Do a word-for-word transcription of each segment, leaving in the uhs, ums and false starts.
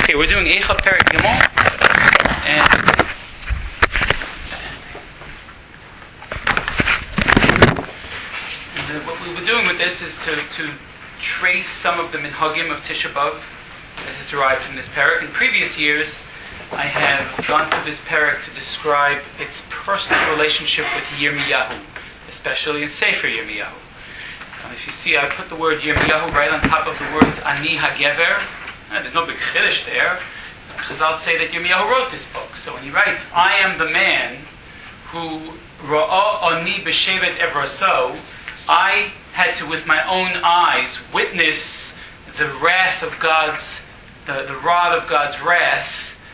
Okay, we're doing Eicha Perek Gimel, and the, what we were doing with this is to, to trace some of the minhagim of Tisha B'Av as is derived from this perek. In previous years, I have gone through this perek to describe its personal relationship with Yirmiyahu, especially in Sefer Yirmiyahu. And if you see, I put the word Yirmiyahu right on top of the words Ani HaGever. Uh, there's no big chiddush there. Chazal say that Yirmiyahu wrote this book. So when he writes, I am the man who Ra'ah Ani B'Shevet Evraso, I had to, with my own eyes, witness the wrath of God's, the, the rod of God's wrath,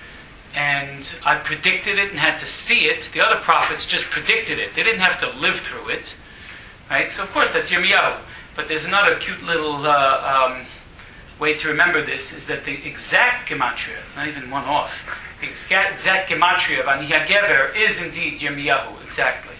and I predicted it and had to see it. The other prophets just predicted it. They didn't have to live through it. Right? So of course that's Yirmiyahu. But there's another cute little uh, um, way to remember this, is that the exact gematria, not even one off, the exact, exact gematria of Ani HaGever is indeed Yirmiyahu, exactly.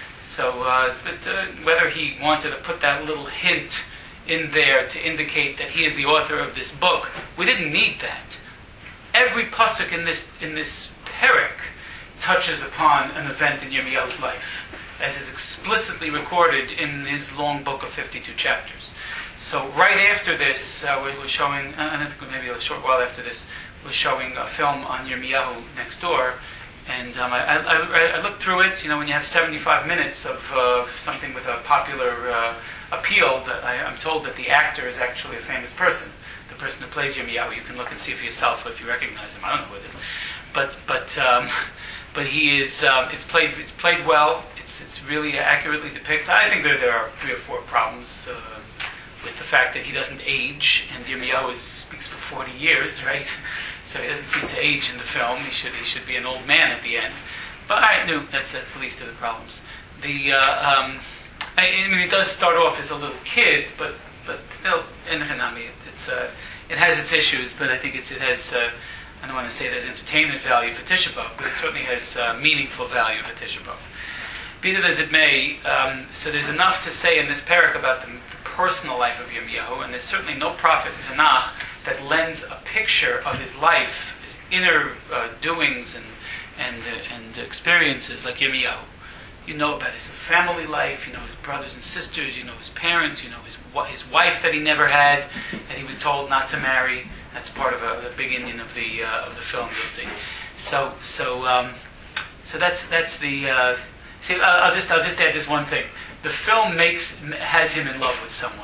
So uh, but, uh, whether he wanted to put that little hint in there to indicate that he is the author of this book, we didn't need that. Every pasuk in this in this perek touches upon an event in Yirmiyahu's life, as is explicitly recorded in his long book of fifty-two chapters. So right after this, uh, we were showing, uh, I think maybe a short while after this, we're showing a film on Yirmiyahu next door, and um, I, I, I looked through it. You know, when you have seventy-five minutes of uh, something with a popular uh, appeal, that I, I'm told that the actor is actually a famous person. The person who plays Yirmiyahu, you can look and see for yourself if you recognize him. I don't know who it is, but but um, but he is. Um, it's played. It's played well. It's it's really accurately depicts. I think there there are three or four problems uh, with the fact that he doesn't age, and Yirmiyahu is, speaks for forty years, right? So he doesn't seem to age in the film. He should he should be an old man at the end. But I knew that's that's the least of the problems. The uh, um, I, I mean, it does start off as a little kid, but but still in Hanami, it, it's uh, it has its issues. But I think it's it has. Uh, I don't want to say there's entertainment value for Tisha B'Av, but it certainly has uh, meaningful value for Tisha B'Av. Be that as it may, um, so there's enough to say in this perek about the personal life of Yirmiyahu, and there's certainly no prophet in Tanakh that lends a picture of his life, his inner uh, doings and and uh, and experiences like Yirmiyahu. You know about his family life, you know his brothers and sisters, you know his parents, you know his his wife that he never had, that he was told not to marry. That's part of a, a big Indian of the uh, of the film, you'll see. So so um, so that's that's the. Uh, see, I'll just I'll just add this one thing. The film makes has him in love with someone.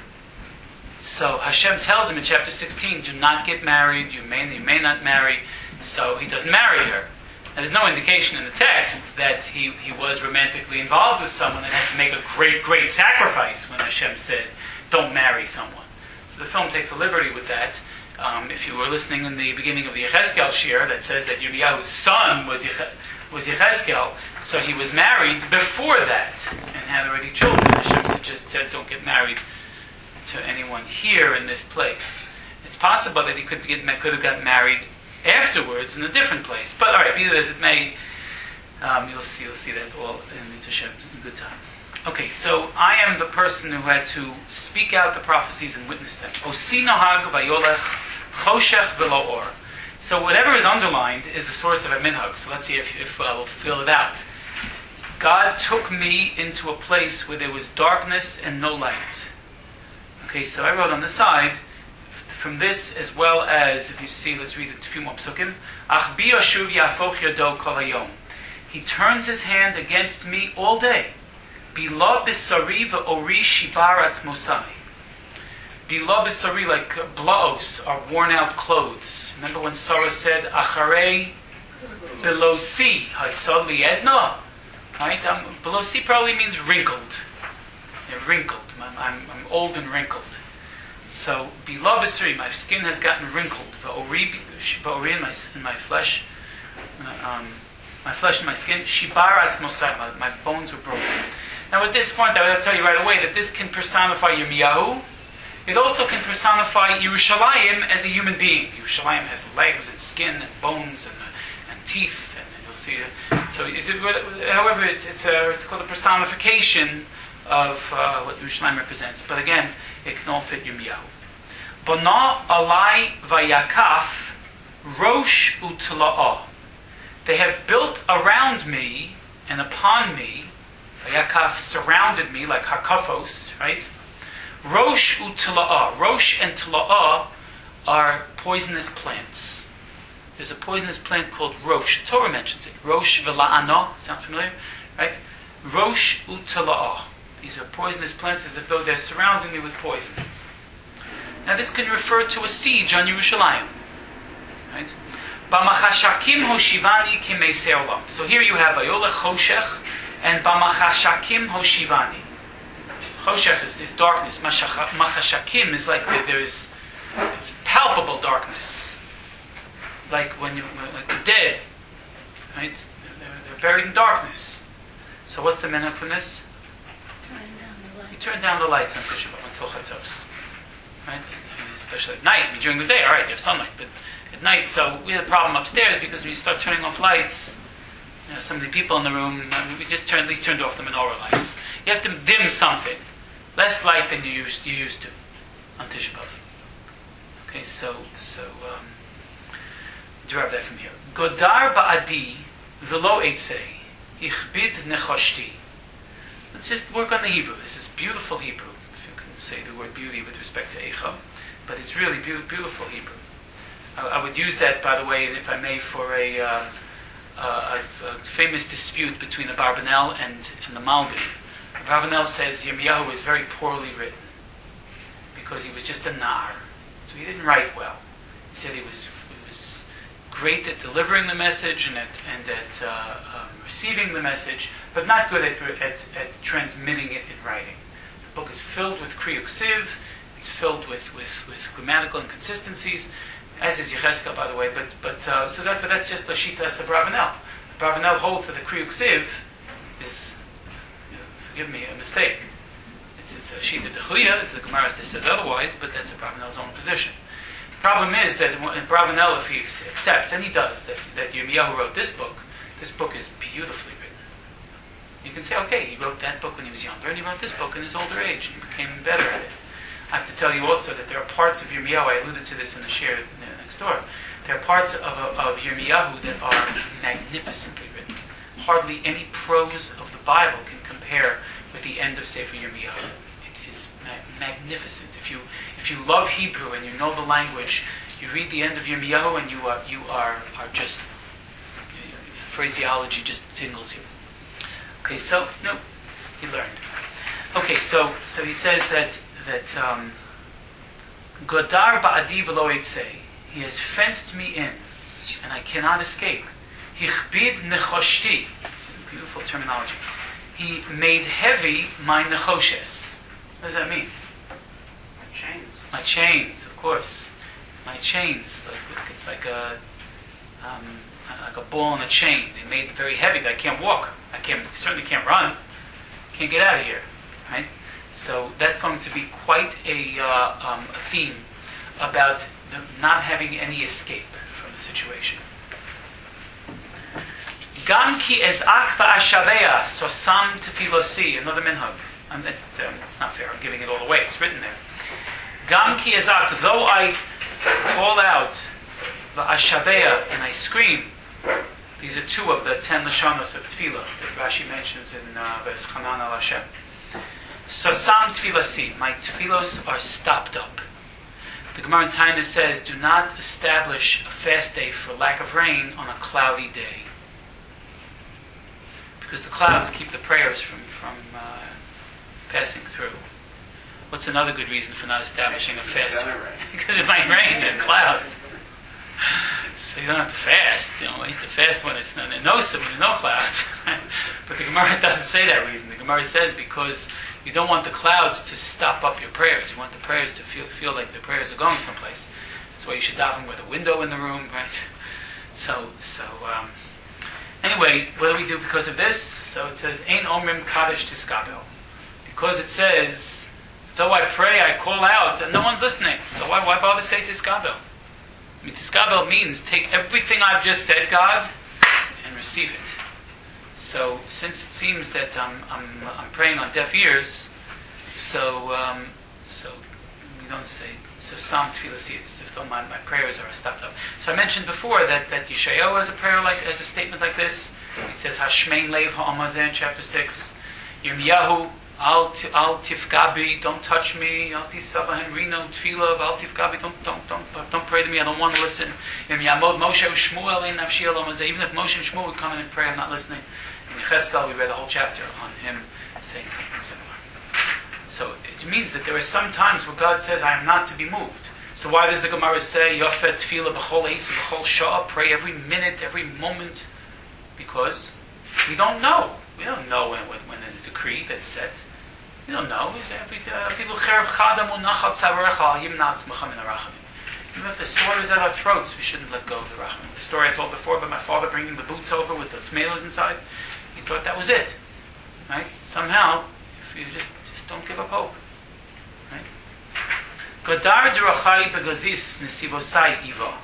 So Hashem tells him in chapter sixteen, do not get married. You may you may not marry. So he doesn't marry her. And there's no indication in the text that he, he was romantically involved with someone and had to make a great, great sacrifice when Hashem said, don't marry someone. So the film takes a liberty with that. Um, if you were listening in the beginning of the Yechezkel shir, that says that Yirmiyahu's son was, Yech- was Yechezkel, so he was married before that and had already children. Hashem just said, don't get married to anyone here in this place. It's possible that he could, get, could have gotten married afterwards in a different place. But all right, be that as it may, um, you'll see you'll see that all in Mitzvah in good time. Okay, so I am the person who had to speak out the prophecies and witness them. Osi nahag vayolech choshech v'lo or. So whatever is underlined is the source of a minhag. So let's see if, if uh, we'll fill it out. God took me into a place where there was darkness and no light. Okay, so I wrote on the side, from this, as well as, if you see, let's read a few more psukim. Ach bi yashuv yafoch yado kol hayom. He turns his hand against me all day. Bila b'sari v'ori shibarat mosai. Bila b'sari, like blaos, are worn out clothes. Remember when Sarah said, Acharei belosi, haisod li edna? Right? Um, belosi probably means wrinkled. Yeah, wrinkled. I'm, I'm, I'm old and wrinkled. So, beloved, my skin has gotten wrinkled. Va'ori in my in my flesh, uh, um, my flesh and my skin. Shibaratz mosai, my, my bones were broken. Now, at this point, I will tell you right away that this can personify Yirmiyahu. It also can personify Yerushalayim as a human being. Yerushalayim has legs and skin and bones and uh, and teeth, and, and you'll see. Uh, so, is it, however, it's it's, a, it's called a personification of uh, what Yerushalayim represents. But again, it can all fit Yirmiyahu. Bona alai vayakaf Rosh u'tla'ah. They have built around me and upon me, Vayakaf surrounded me like hakafos, right? Rosh u'tla'ah. Rosh and tla'ah are poisonous plants. There's a poisonous plant called Rosh. The Torah mentions it. Rosh v'la'ano. Sound familiar? Right? Rosh u'tla'ah. These are poisonous plants as if though they're surrounding me with poison. Now this can refer to a siege on Yerushalayim. Right? B'machashakim hoshivani k'meisei olam. So here you have Vayolech Choshech and B'machashakim hoshivani. Choshech is, is darkness. Machashakim is like the, there is palpable darkness. Like when you, like the dead. Right? They're, they're buried in darkness. So what's the minhag from this? Turn down the light. You turn down the lights on Tisha B'Av until Chatzos. Right? Especially at night. I mean, during the day, all right, you have sunlight, but at night, so we had a problem upstairs because when you start turning off lights, you know, so many people in the room, I mean, we just turned, at least turned off the menorah lights. You have to dim something. Less light than you used, you used to on Tisha B'Av. Okay, so, so, um, derive that from here. Godar ba'adi v'lo eitzei ichbid nechoshti. Let's just work on the Hebrew. This is beautiful Hebrew, if you can say the word beauty with respect to Eicha, but it's really be- beautiful Hebrew. I, I would use that, by the way, if I may, for a, uh, uh, a, a famous dispute between the Barbanel and, and the Malbim. The Barbanel says Yirmiyahu is very poorly written because he was just a nar, so he didn't write well. He said he was, he was great at delivering the message and at, and at uh, um, receiving the message, but not good at, at, at transmitting it in writing. The book is filled with kriyuk siv, it's filled with, with, with grammatical inconsistencies, as is Yechezkel, by the way, but but uh, so that but that's just the Shitas of Bravanel. Bravanel holds that the kriyuk siv is, you know, forgive me, a mistake. It's, it's a Shita Techuya, it's the Gemara that says otherwise, but that's Bravanel's own position. The problem is that in Bravanel, if he accepts, and he does, that, that Yirmiyahu wrote this book, this book is beautifully written. You can say, okay, he wrote that book when he was younger, and he wrote this book in his older age, and he became better at it. I have to tell you also that there are parts of Yirmiyahu, I alluded to this in the shir next door, there are parts of, of Yirmiyahu that are magnificently written. Hardly any prose of the Bible can compare with the end of Sefer Yirmiyahu. It is ma- magnificent. If you if you love Hebrew and you know the language, you read the end of Yirmiyahu and you are you are are just, you know, phraseology just tingles you. Okay, so no, he learned. Okay, so so he says that that um, Godar ba'adi v'lo eitzei. He has fenced me in, and I cannot escape. Hichbid nechoshti. Beautiful terminology. He made heavy my nechoshes. What does that mean? My chains. My chains, of course. My chains, like like a um, like a ball and a chain. They made it very heavy that I can't walk. I can't certainly can't run. Can't get out of here, right? So that's going to be quite a, uh, um, a theme about the not having any escape from the situation. Gam ki ezak va'ashavea sosam tefilosi. Another minhag. Um, it's, um, it's not fair. I'm giving it all away. It's written there. Gam ki ezak. Though I call out va'ashavea and I scream. These are two of the ten lashonos of tefillah that Rashi mentions in V'eschanan al Hashem. Sosam tefilasi. My tefillos are stopped up. The Gemara in Taina says, do not establish a fast day for lack of rain on a cloudy day. Because the clouds keep the prayers from, from uh, passing through. What's another good reason for not establishing a fast? Because it might rain, there are clouds. So you don't have to fast. You know, I used to fast when it's no, no, when no clouds. But the Gemara doesn't say that reason. The Gemara says because you don't want the clouds to stop up your prayers. You want the prayers to feel feel like the prayers are going someplace. That's why you should daven with a window in the room, right? So, so um, anyway, what do we do because of this? So it says, Ein omrim kadosh tiskabel. Because it says, though I pray, I call out, and no one's listening. So why, why bother say tiskabel? I mean, tiskabel means take everything I've just said, God, and receive it. So, since it seems that I'm, I'm, I'm praying on deaf ears, so um, so we don't say So some tefillah seeds, if though my, my prayers are stopped up. So I mentioned before that, that Yeshayahu has a prayer like, has a statement like this. He says, Hashmein Lev Ha'amazeh in chapter six. Yirmiyahu, Al Al Tifgabi, don't touch me. Al Tisaba Henrino Tefillah, Al Tifgabi, don't don't don't don't pray to me. I don't want to listen. Yirmiyamod Moshe Shmuel in Nafshi Al Amazeh. Even if Moshe and Shmuel would come in and pray, I'm not listening. In Yechezkel, we read a whole chapter on him saying something similar. So it means that there are some times where God says, I am not to be moved. So why does the Gemara say, Yofet tefillah b'chol eis b'chol sha'ah, pray every minute, every moment? Because we don't know. We don't know when, when, when there's a decree that's set. We don't know. Even if the sword is at our throats, we shouldn't let go of the rachamim. The story I told before about my father bringing the boots over with the tomatoes inside, he thought that was it. Right? Somehow, if you just don't give up hope. Right? Godar derachai begazis nesivosai iva.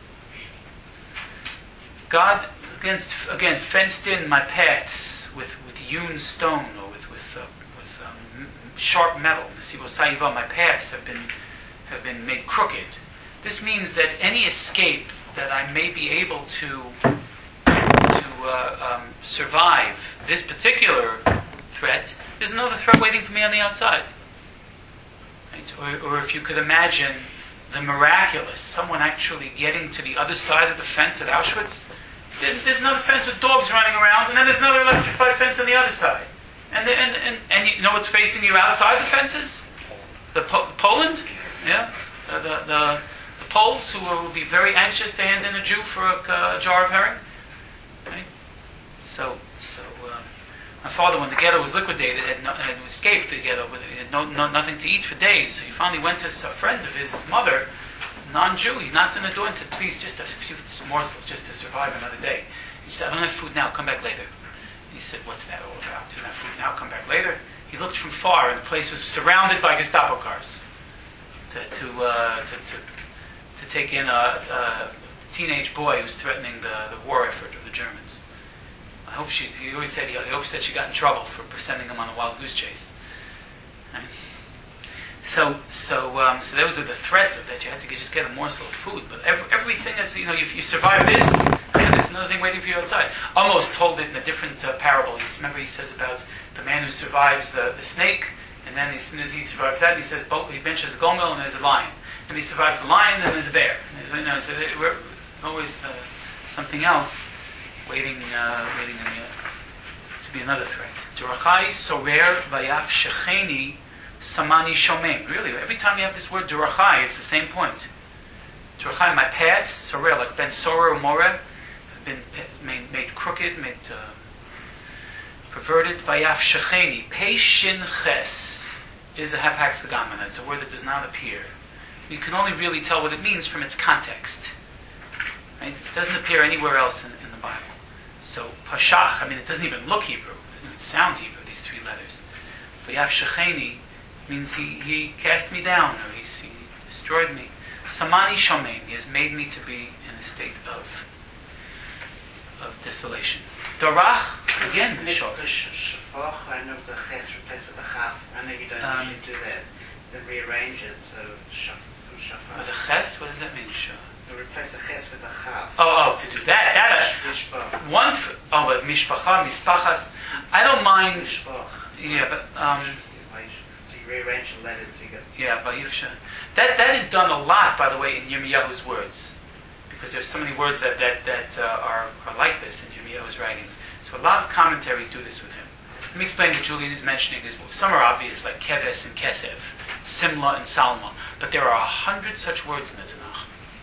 God against again fenced in my paths with, with hewn stone or with with uh, with um, sharp metal. Nesivosai iva. My paths have been have been made crooked. This means that any escape that I may be able to to uh, um, survive this particular threat, there's another threat waiting for me on the outside. Right? Or, or if you could imagine the miraculous, someone actually getting to the other side of the fence at Auschwitz, there's, there's another fence with dogs running around, and then there's another electrified fence on the other side. And, the, and, and, and you know what's facing you outside the fences? The po- Poland? Yeah? Uh, the, the, the Poles who will be very anxious to hand in a Jew for a, a jar of herring. Right? So, so, uh, my father, when the ghetto was liquidated, had, no, had escaped the ghetto, but he had no, no, nothing to eat for days. So he finally went to a friend of his mother, non-Jew. He knocked on the door and said, please, just a few morsels just to survive another day. He said, I don't have food now, come back later. He said, what's that all about? You don't have food now, come back later? He looked from far, and the place was surrounded by Gestapo cars to to uh, to, to, to take in a, a teenage boy who was threatening the, the war effort of the Germans. I hope she. He always said. He always said she got in trouble for sending him on a wild goose chase. Right? So, so, um, so there was the, the threat of that you had to get, just get a morsel of food. But every, everything that's, you know, if you survive this, there's another thing waiting for you outside. Almost told it in a different uh, parable. He, remember, he says about the man who survives the, the snake, and then as soon as he survives that, he says both, he benches a gomel and there's a lion. And he survives the lion, and there's a bear. You know, so we're always uh, something else waiting, uh, waiting in the, to be another threat. Durachai sorer vayaf shecheni samani shomem. Really, every time you have this word durachai, it's the same point. Durachai, my paths, sorer, like ben sorer or more, have been made, made crooked, made uh, perverted. Vayaf shecheni. Pei shin ches is a hapaxagamana. It's a word that does not appear. You can only really tell what it means from its context. Right? It doesn't appear anywhere else in, in the Bible. So pashach, I mean, it doesn't even look Hebrew. It doesn't even sound Hebrew, these three letters. Vayaf shecheni means he, he cast me down, or he, he destroyed me. Samani shomem, he has made me to be in a state of of desolation. Dorach, again, shor. I know the ches replaced with the chaf. I know you don't Um, usually do that. Then rearrange it, so shaf, shafach. With a ches, what does that mean? Shor. You replace the ches with the chaf. Oh, oh, to do that, that Mishpach. uh, one. F- oh, but mishpacha, mispachas. I don't mind. Mishpach. Yeah, but um, So you rearrange the letters, so you get. yeah, but you've shown that that is done a lot, by the way, in Yirmiyahu's words, because there's so many words that that that uh, are are like this in Yirmiyahu's writings. So a lot of commentaries do this with him. Let me explain what Julian is mentioning. Is some are obvious, like keves and kesev, simla and salma, but there are a hundred such words in the Tanakh.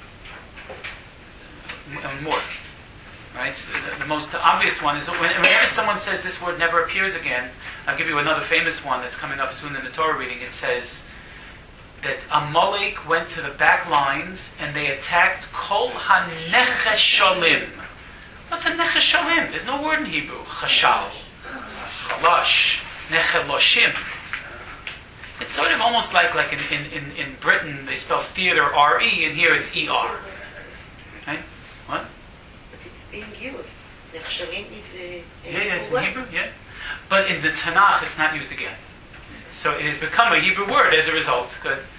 And more, right? The, the most obvious one is when, whenever someone says this word never appears again. I'll give you another famous one that's coming up soon in the Torah reading. It says that Amalek went to the back lines and they attacked Kol HaNechesholim. What's a Nechesholim? There's no word in Hebrew. Chashal, Chalash, Necheloshim. It's sort of almost like like in, in, in, in Britain they spell theater R E and here it's E R. Right? What? But it's being used. Nechshavim is a, a Yeah, yeah, it's in word. Hebrew, yeah. But in the Tanakh, it's not used again. So it has become a Hebrew word as a result. Good.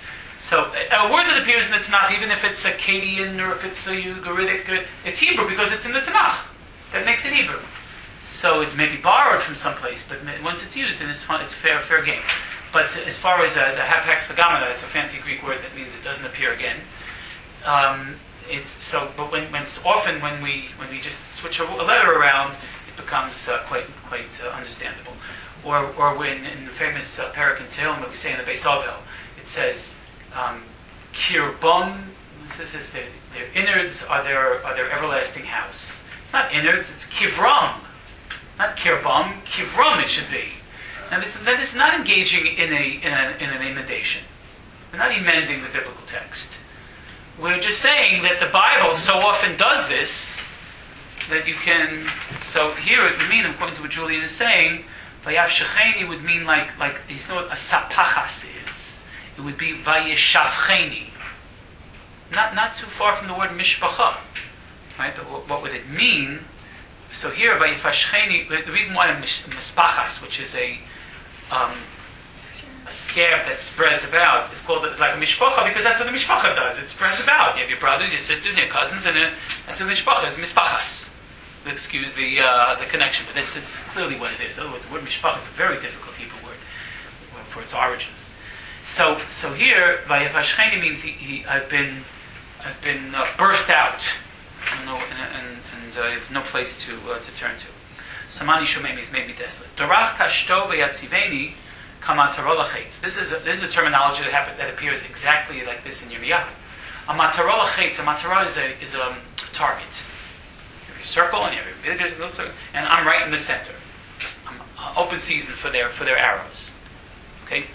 So a word that appears in the Tanakh, even if it's Akkadian or if it's a Ugaritic, uh, it's Hebrew because it's in the Tanakh. That makes it Hebrew. So it's maybe borrowed from someplace, but once it's used, then it's fun, it's fair fair game. But as far as uh, the hapax legomena, it's a fancy Greek word that means it doesn't appear again. Um, it's so, but when, when often when we when we just switch a, a letter around, it becomes uh, quite quite uh, understandable. Or or when in the famous uh, Perek in Tehillim that we say in the Beis Ovel, it says um, kirbum. This says their, their innards are their are their everlasting house. It's not innards, it's kivram, not kirbum. Kivram it should be. Now this, that is not engaging in a in, a, in an emendation. We're not emending the biblical text. We're just saying that the Bible so often does this that you can. So here it would mean, according to what Julian is saying, Vayav Shecheni would mean like like you know what a sapachas is. It would be Vayeshavcheni. Not not too far from the word mishpacha, right? But what, what would it mean? So here Vayefashcheni, the reason why I'm mispachas, which is a um, a scab that spreads about, is called like a mishpacha because that's what the mishpacha does. It spreads about. You have your brothers, your sisters, and your cousins, and a, that's what mishpacha is. Mispachas. Excuse the uh, the connection, but this is clearly what it is. Otherwise, the word mishpacha is a very difficult Hebrew word for its origins. So so here Vayefashcheni means he, he I've been I've been uh, burst out. No, and, and, and uh, I have no place to uh, to turn to. Samani Shomemi has made me desolate. Dorach kashto veyatziveni kamatarolachet. This is a, this is a terminology that happen, that appears exactly like this in Yirmiyahu. A matarolachet, a matara is a is a um, target. You have a circle and you have a little circle, and I'm right in the center. I'm uh, open season for their for their arrows. Okay.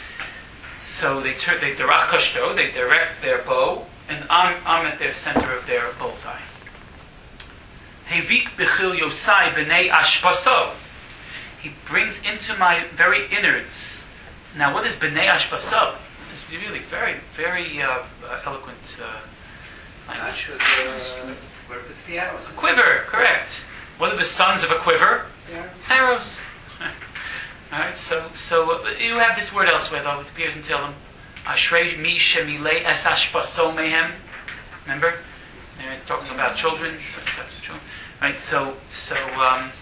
So they tur- they dorach kashto, they direct their bow. And I'm, I'm at the center of their bullseye. Hevik bechil yosai b'nei ashpaso. He brings into my very innards. Now, what is b'nei ashpaso? It's really very, very uh, uh, eloquent uh, language. Uh, where puts the arrows? A quiver, correct. What are the sons of a quiver? Yeah. Arrows. All right. So, so uh, you have this word elsewhere, though. It appears in Tehillim. Ashrei mi shemilei es ashpaso mehem. Remember? There it's talking about children, certain types of children. Right? So, so um,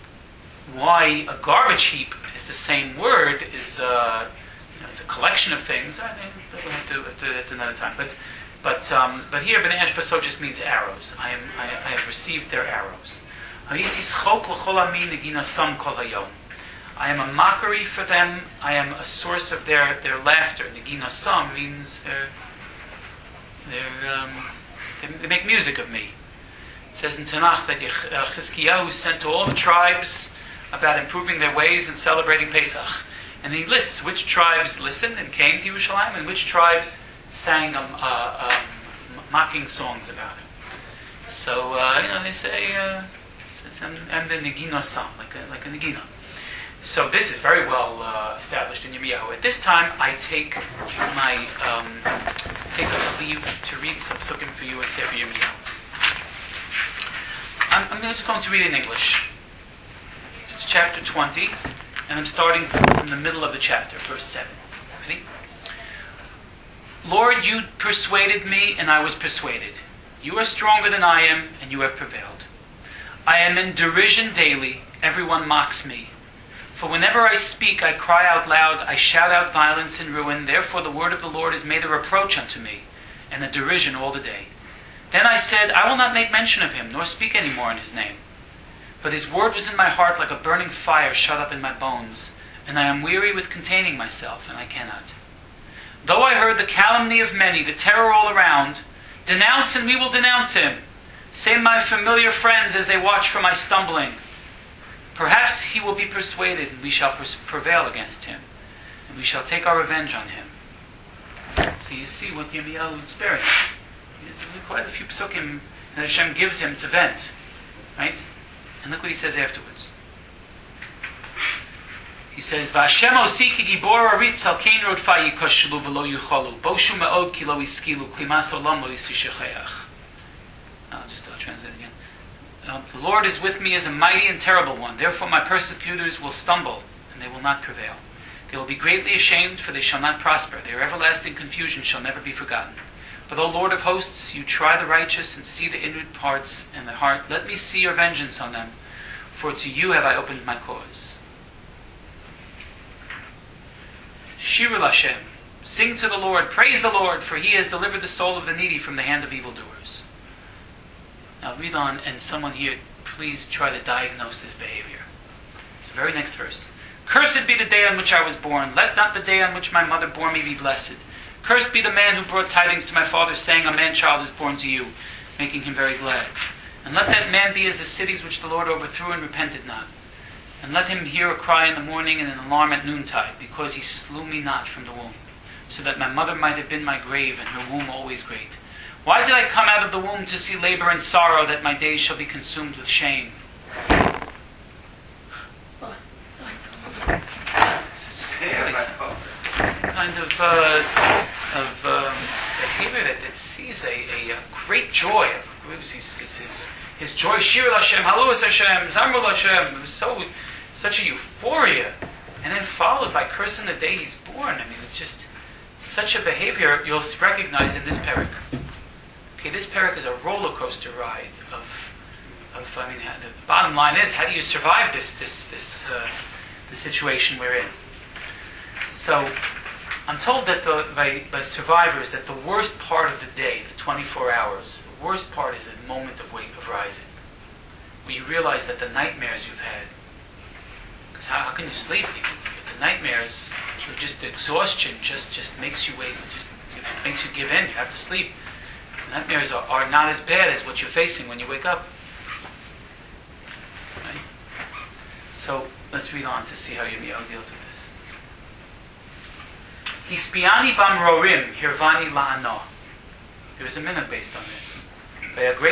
why a garbage heap is the same word is, uh, you know, it's a collection of things. I mean, we'll have to, have to, that's another time. But, but, um, but here, b'nei ashpaso just means arrows. I am, I, I have received their arrows. I am a mockery for them. I am a source of their, their laughter. Negina sam means they're, they're, um, they, they make music of me. It says in Tanakh that uh, Chizkiyahu sent to all the tribes about improving their ways and celebrating Pesach. And he lists which tribes listened and came to Yerushalayim and which tribes sang um, uh, um, mocking songs about it. So, uh, you know, they say, uh, and the Negina sam, like a, like a Negina. So this is very well uh, established in Yirmiyahu. At this time, I take my um, take a leave to read some psukim for you and say for Yirmiyahu. I'm, I'm just going to read in English. It's chapter twenty, and I'm starting from the middle of the chapter, verse seven. Ready? Lord, you persuaded me, and I was persuaded. You are stronger than I am, and you have prevailed. I am in derision daily. Everyone mocks me. For whenever I speak, I cry out loud, I shout out violence and ruin. Therefore the word of the Lord is made a reproach unto me, and a derision all the day. Then I said, I will not make mention of him, nor speak any more in his name. But his word was in my heart like a burning fire shut up in my bones, and I am weary with containing myself, and I cannot. Though I heard the calumny of many, the terror all around, denounce and we will denounce him. Say my familiar friends as they watch for my stumbling. Perhaps he will be persuaded, and we shall pers- prevail against him, and we shall take our revenge on him. So you see what Yirmiyahu experienced. There's quite a few psukim that Hashem gives him to vent, right? And look what he says afterwards. He says, "V'Hashem osi ki gibor aritz al kein rodfa yikoshelu v'lo yucholu boshu me'od ki lo iskilu klimas olam lo yisushechayach." I'll just I'll translate again. Uh, the Lord is with me as a mighty and terrible one. Therefore my persecutors will stumble, and they will not prevail. They will be greatly ashamed, for they shall not prosper. Their everlasting confusion shall never be forgotten. But, O Lord of hosts, you try the righteous and see the inward parts and the heart. Let me see your vengeance on them, for to you have I opened my cause. Shiru Lashem. Sing to the Lord, praise the Lord, for he has delivered the soul of the needy from the hand of evildoers. Now read on, and someone here, please try to diagnose this behavior. It's the very next verse. Cursed be the day on which I was born. Let not the day on which my mother bore me be blessed. Cursed be the man who brought tidings to my father, saying, a man-child is born to you, making him very glad. And let that man be as the cities which the Lord overthrew and repented not. And let him hear a cry in the morning and an alarm at noontide, because he slew me not from the womb, so that my mother might have been my grave, and her womb always great. Why did I come out of the womb to see labor and sorrow, that my days shall be consumed with shame? Kind of uh, of um, behavior that, that sees a, a, a great joy. His, his, his, his joy, Shir Hashem, Halus Hashem, Zamrul Hashem. It was so such a euphoria, and then followed by cursing the day he's born. I mean, it's just such a behavior you'll recognize in this parak. Okay, this parak is a roller coaster ride of, of. I mean, the bottom line is, how do you survive this this this uh, the situation we're in? So, I'm told that the, by, by survivors that the worst part of the day, the twenty-four hours, the worst part is the moment of wake of rising, where you realize that the nightmares you've had. Because how, how can you sleep? If the nightmares, just the exhaustion, just just makes you wake, just makes you give in. You have to sleep. The nightmares are, are not as bad as what you're facing when you wake up. Right? So let's read on to see how Yirmiyahu deals with this. Hispiani bamrorim hirvani la'ano. There is a minhag based on this. They have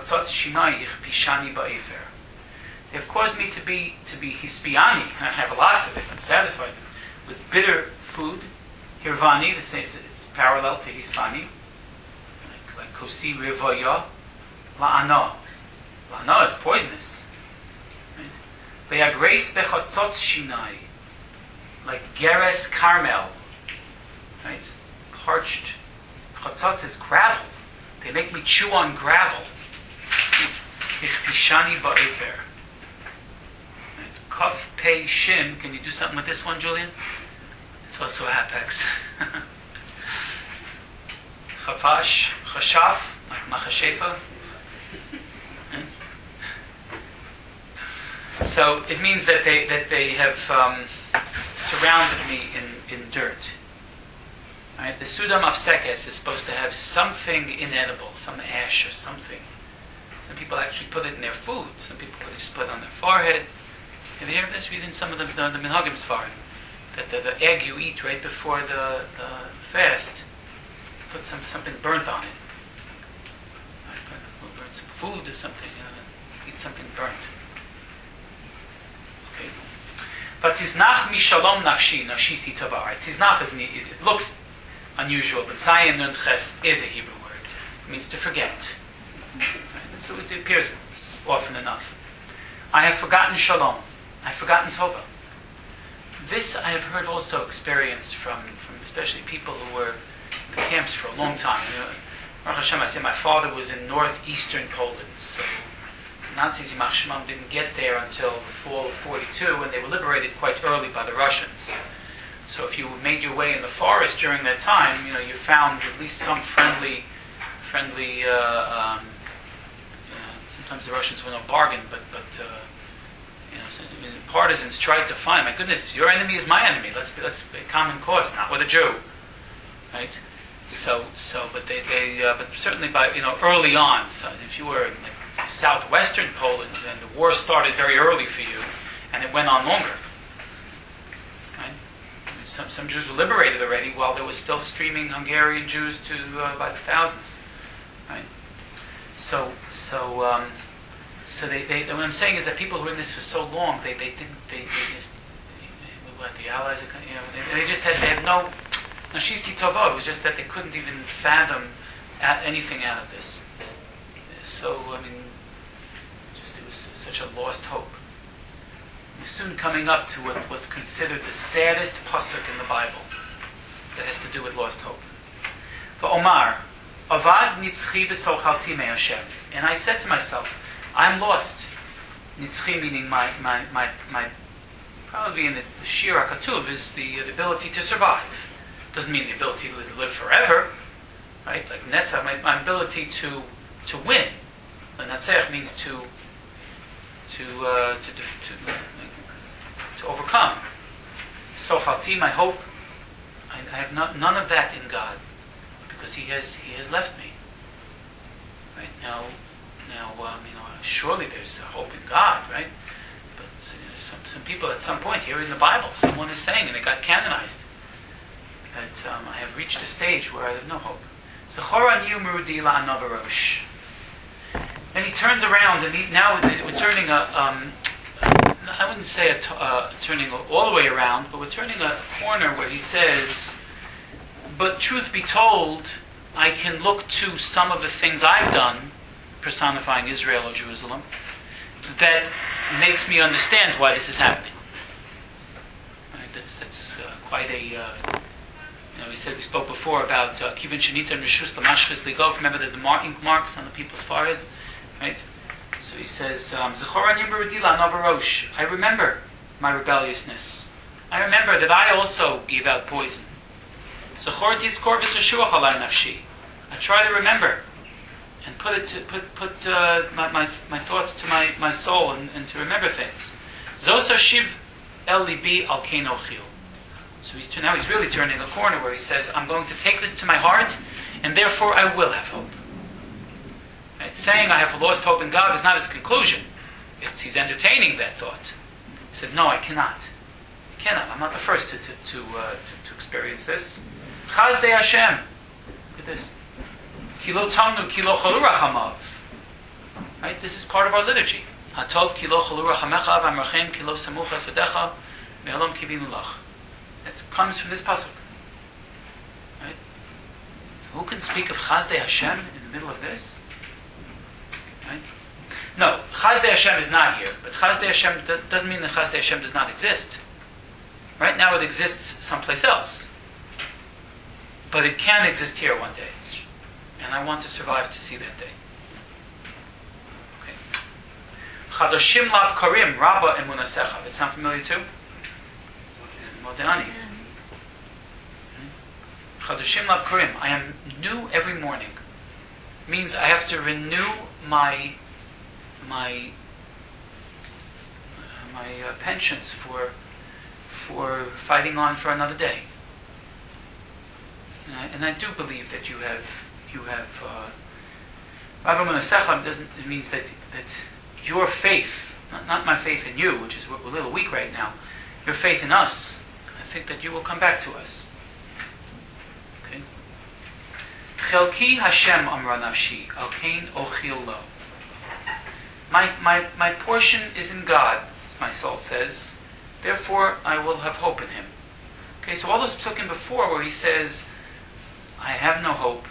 caused me to be to be hispiani. I have lots of it. I'm satisfied with bitter food. Hirvani, the same, it's, it's parallel to hispani. Like, like kosi rivoya la'ano. La'ano is poisonous. They are grace bechatzot shinai, like geres carmel. Right? Parched. Chatzatz is gravel. They make me chew on gravel. Ichtishani ba'efer. Kaf pei shim. Can you do something with this one, Julian? It's also apex. Chapash, chashaf, like machashefa. So it means that they that they have um, surrounded me in, in dirt. Right? The Sudam Afsekes is supposed to have something inedible, some ash or something. Some people actually put it in their food. Some people just put it on their forehead. Have you heard of this? Read in some of the, the, the Minhagim Sfarim. That the, the egg you eat right before the, the fast, put some something burnt on it. Right? Burn some food or something. Uh, eat something burnt. Okay. But tiznach mishalom nafshi, nafshi si tova. Tiznach is, it looks unusual, but Zayin Nun Ches is a Hebrew word. It means to forget. Right? So it appears often enough. I have forgotten Shalom. I have forgotten Tova. This I have heard also experienced from, from especially people who were in the camps for a long time. You know, Baruch Hashem, I say my father was in northeastern Poland, so the Nazis, Yimach Shemam, didn't get there until the fall of forty-two, and they were liberated quite early by the Russians. So if you made your way in the forest during that time, you know, you found at least some friendly, friendly. Uh, um, you know, sometimes the Russians were no bargain, but but uh, you know, so, I mean, partisans tried to find. My goodness, your enemy is my enemy. Let's let's be a common cause, not with a Jew, right? So so, but they they uh, but certainly by you know early on. So if you were in like southwestern Poland, then the war started very early for you, and it went on longer. Some, some Jews were liberated already, while there was still streaming Hungarian Jews to uh, by the thousands, right? So, so, um, so they, they. What I'm saying is that people who were in this for so long, they, they didn't, they, they just, what the Allies, you know, they, they just had, they had no, no shisi tova. It was just that they couldn't even fathom anything out of this. So, I mean, just it was such a lost hope. we're soon coming up to what, what's considered the saddest pasuk in the Bible that has to do with lost hope. Omar, Avad nitzchi v'sochalti me Hashem. And I said to myself, I'm lost. Nitzchi meaning my, my, my, my probably in the, the Shir HaKatuv is the, the ability to survive. Doesn't mean the ability to live forever, right? Like Netzach, my, my ability to to win. And Netzach means to to uh, to, to to overcome. Sochalti, my hope. I, I have not, none of that in God, because He has He has left me. Right now, now um, you know, surely there's hope in God, right? But you know, some some people at some point here in the Bible, someone is saying, and it got canonized, that um, I have reached a stage where I have no hope. Zechoran yu merudi la'anavarosh. Then he turns around, and he, now we're turning a. Um, I wouldn't say a t- uh, turning all the way around, but we're turning a corner where he says, but truth be told, I can look to some of the things I've done, personifying Israel or Jerusalem, that makes me understand why this is happening. Right? That's, that's uh, quite a... Uh, you know, we said, we spoke before about Kivin Shanita and Rishus Lamashchis Ligov. Remember the, the mar- ink marks on the people's foreheads? Right? So he says, Zechoran Yimberedila Navarosh. I remember my rebelliousness. I remember that I also gave out poison. Zechor Tizkor V'Seshuach Alai Nafshi. I try to remember and put it to, put put uh, my, my my thoughts to my, my soul and, and to remember things. Zosa Shiv El Libi Al Kein Ochil. So he's now he's really turning a corner where he says, I'm going to take this to my heart, and therefore I will have hope. Right? Saying I have lost hope in God is not his conclusion. It's, he's entertaining that thought. He said, no, I cannot. I cannot. I'm not the first to to to, uh, to, to experience this. Chazdei Hashem. Look at this. Kilo tamnu kilo chalu rachamav. Right? This is part of our liturgy. Hatov kilo chalu rachamecha v'amrachem kilo samucha sadecha me'olam kivinu lach. That comes from this pasuk. Right? So who can speak of Chazdei Hashem in the middle of this? Right? No, Chazdei Hashem is not here. But Chazdei Hashem does, doesn't mean that Chazdei Hashem does not exist. Right now it exists someplace else. But it can exist here one day. And I want to survive to see that day. Okay. Chadoshim lab karim rabba emunasecha. That sound familiar too? Modani. Chadoshim lab karim. I am new every morning. Means I have to renew my my uh, my uh, pensions for for fighting on for another day. And I, and I do believe that you have you have Rabba Menasecham doesn't it means that that your faith, not, not my faith in you, which is we're a little weak right now, your faith in us, I think that you will come back to us. Okay. Chelki Hashem Amra Nafshi Al Kain Ochil Lo. My my my portion is in God, my soul says. Therefore, I will have hope in Him. Okay, so all those took in before, where he says, I have no hope.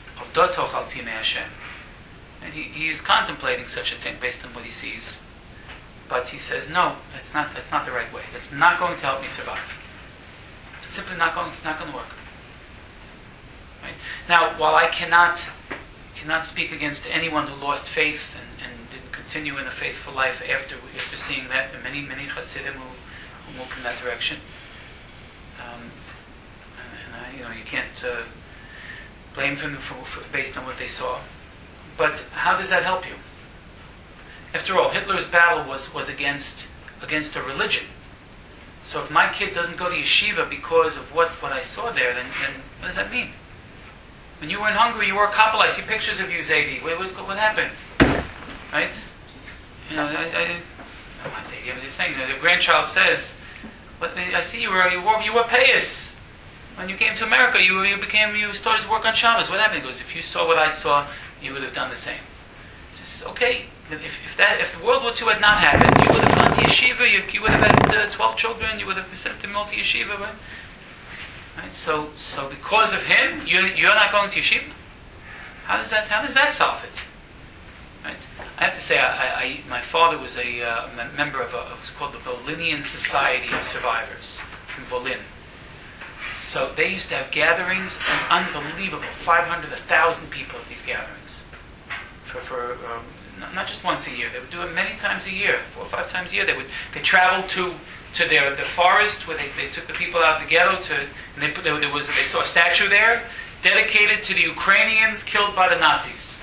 And he, he is contemplating such a thing based on what he sees. But he says, no, that's not that's not the right way. That's not going to help me survive. It's simply not going, it's not going to work. Right? Now, while I cannot cannot speak against anyone who lost faith and, and didn't continue in a faithful life after after seeing that, there are many, many Hasidim who, who moved in that direction. Um, and, and I, you know, you can't uh, blame them for, for, based on what they saw. But how does that help you? After all, Hitler's battle was, was against against a religion. So if my kid doesn't go to yeshiva because of what, what I saw there, then, then what does that mean? When you were in Hungary, you were a couple. I see pictures of you, Zadie. What, what, what happened? Right? You know, I, I, I'm not Zadie. I'm just saying. You know, the grandchild says, "But I see you were you were you were payas. When you came to America, you you became you started to work on Shabbos. What happened?" He goes, "If you saw what I saw, you would have done the same." So he says, "Okay, if, if that if World War Two had not happened, you would have gone to yeshiva. You, you would have had uh, twelve children. You would have sent them all to yeshiva, right?" Right. So so because of him, you you're not going to yeshiva. How does that how does that solve it? Right. I have to say, I, I, I, my father was a uh, m- member of a, it was called the Bolinian Society of Survivors from Bolin. So they used to have gatherings, and unbelievable, five hundred, one thousand people at these gatherings. For, for um, not, not just once a year, they would do it many times a year, four or five times a year. They would they traveled to to their the forest where they, they took the people out of the ghetto to, and they put there, there was they saw a statue there dedicated to the Ukrainians killed by the Nazis.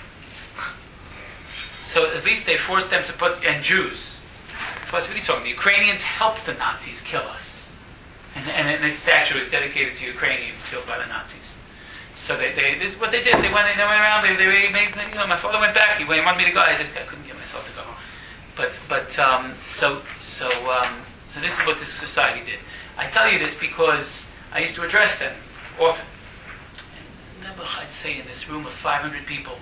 So at least they forced them to put, and Jews. Plus, what are you talking? The Ukrainians helped the Nazis kill us. And, and, and this statue is dedicated to Ukrainians killed by the Nazis. So they, they this is what they did. They went, they went around, they, they made, you know, my father went back, he wanted me to go, I just, I couldn't get myself to go. But, but, um, so, so, um, so this is what this society did. I tell you this because I used to address them often. And remember, I'd say in this room of five hundred people,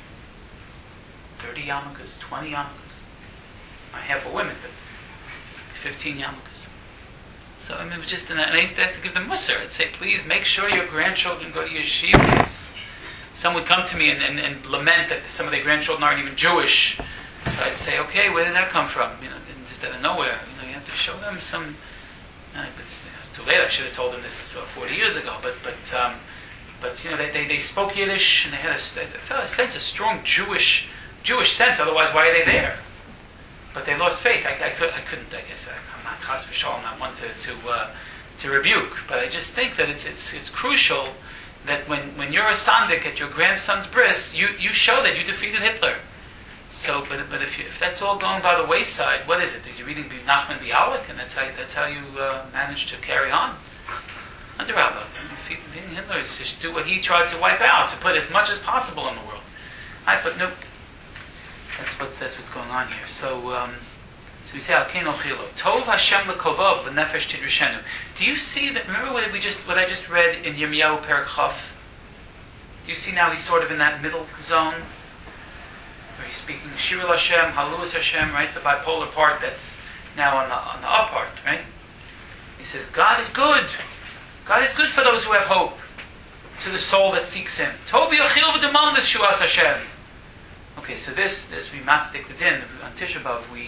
thirty yarmulkes, twenty yarmulkes. I have for women, but fifteen yarmulkes. So I mean, it was just, and I used to have to give them mussar. I'd say, please make sure your grandchildren go to yeshivas. Some would come to me and, and, and lament that some of their grandchildren aren't even Jewish. So I'd say, okay, where did that come from? You know, just out of nowhere. You know, you have to show them some. Uh, but it's too late. I should have told them this uh, forty years ago. But but um, but you know, they, they, they spoke Yiddish and they had a, they felt a sense, a strong Jewish Jewish sense. Otherwise, why are they there? But they lost faith. I, I, could, I couldn't. I guess I, I'm not chas v'shalom, not one to to uh, to rebuke. But I just think that it's it's it's crucial that when, when you're a sandik at your grandson's bris, you, you show that you defeated Hitler. So, but but if you, if that's all going by the wayside, what is it? Did you reading Nachman Bialik, and that's how that's how you uh, managed to carry on? Under Allah, defeating Hitler is just do what he tried to wipe out, to put as much as possible in the world. I but no. That's what that's what's going on here. So, um, so we say Al Kein Ochilo Tov Hashem leKovov leNefesh Tidrushenu. Do you see that? Remember what we just what I just read in Yirmiyahu Perek Chaf? Do you see now he's sort of in that middle zone where he's speaking Shirul Hashem, Halus Hashem, right? The bipolar part that's now on the on the up part, right? He says God is good. God is good for those who have hope, to the soul that seeks Him. Tov Yochil v'Demam Shuas Hashem. Okay, so this, this we matzik the din on Tisha B'av. We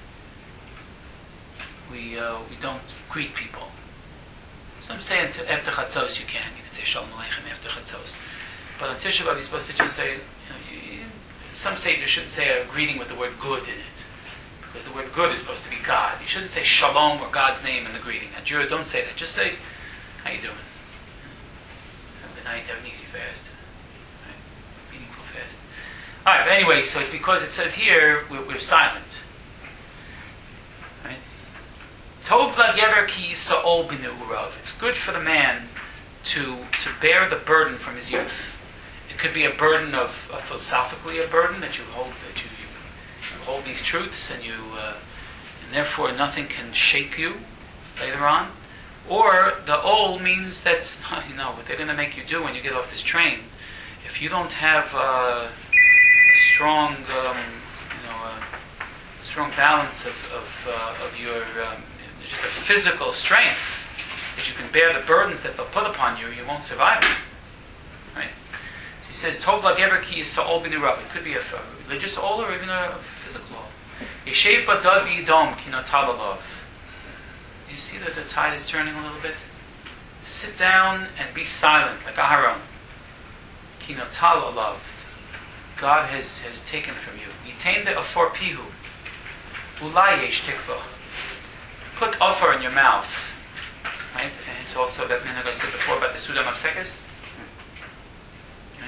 we uh, we don't greet people. Some say after Chatzos you can. You can say Shalom Aleichem after Chatzos. But on Tisha B'av you're supposed to just say. You know, you, some say you shouldn't say a greeting with the word good in it, because the word good is supposed to be God. You shouldn't say Shalom or God's name in the greeting. A Jew, don't say that. Just say, how you doing? Have a night, have an easy fast, right? Meaningful fast. All right, but anyway, so it's because it says here we're, we're silent. Right? Tov lagever ki yisa'ol b'ne'urav. It's good for the man to to bear the burden from his youth. It could be a burden of, of philosophically a burden that you hold that you, you, you hold these truths and you uh, and therefore nothing can shake you later on. Or the ol means that you know what they're going to make you do when you get off this train. If you don't have uh, strong, um, you know, uh, strong balance of of, uh, of your um, just a physical strength that you can bear the burdens that they'll put upon you, you won't survive it. Right? So he says, "Tov lagever ki yisa'ol b'nirav." It could be a, a religious ol or even a, a physical ol. Yeshev badad v'yidom ki notal alav. Do you see that the tide is turning a little bit? Sit down and be silent, like Aharon. Ki notal alav. God has, has taken from you. Yitain be'afor pihu. Ulai yesh tikva. Put offer in your mouth. Right? And it's also that minhag I said before about the Suda Mafsekes. Right?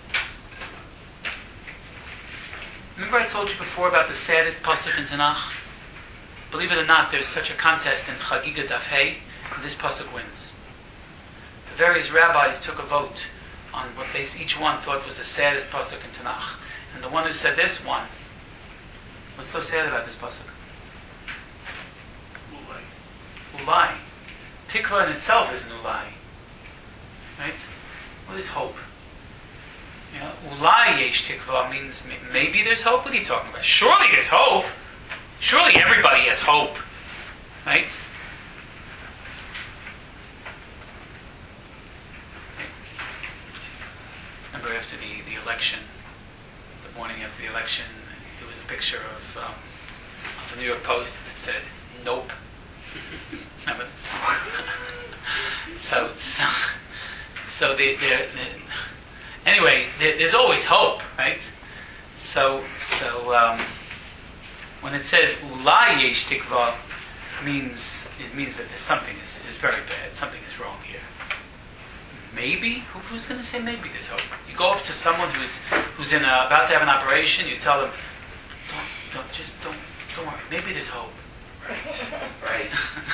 Remember I told you before about the saddest pasuk in Tanakh? Believe it or not, there's such a contest in Chagiga Daf Hey, and this pasuk wins. The various rabbis took a vote on what they each one thought was the saddest pasuk in Tanakh. And the one who said this won. What's so sad about this pasuk? Ulai. Ulai. Tikva in itself is an ulai. Right? What is hope? You know, ulai yesh tikva means maybe there's hope. What are you talking about? Surely there's hope. Surely everybody has hope. Right? Remember after the, the election, the morning after the election, there was a picture of, um, of the New York Post that said, "Nope." Remember? so, so, so the, the, the anyway, there, there's always hope, right? So, so um, when it says "Ulai yesh tikva," means it means that there's something is, is very bad, something is wrong here. Maybe? Who, who's going to say maybe there's hope? You go up to someone who's who's in a, about to have an operation. You tell them, don't, don't, just don't, don't worry. Maybe there's hope. Right.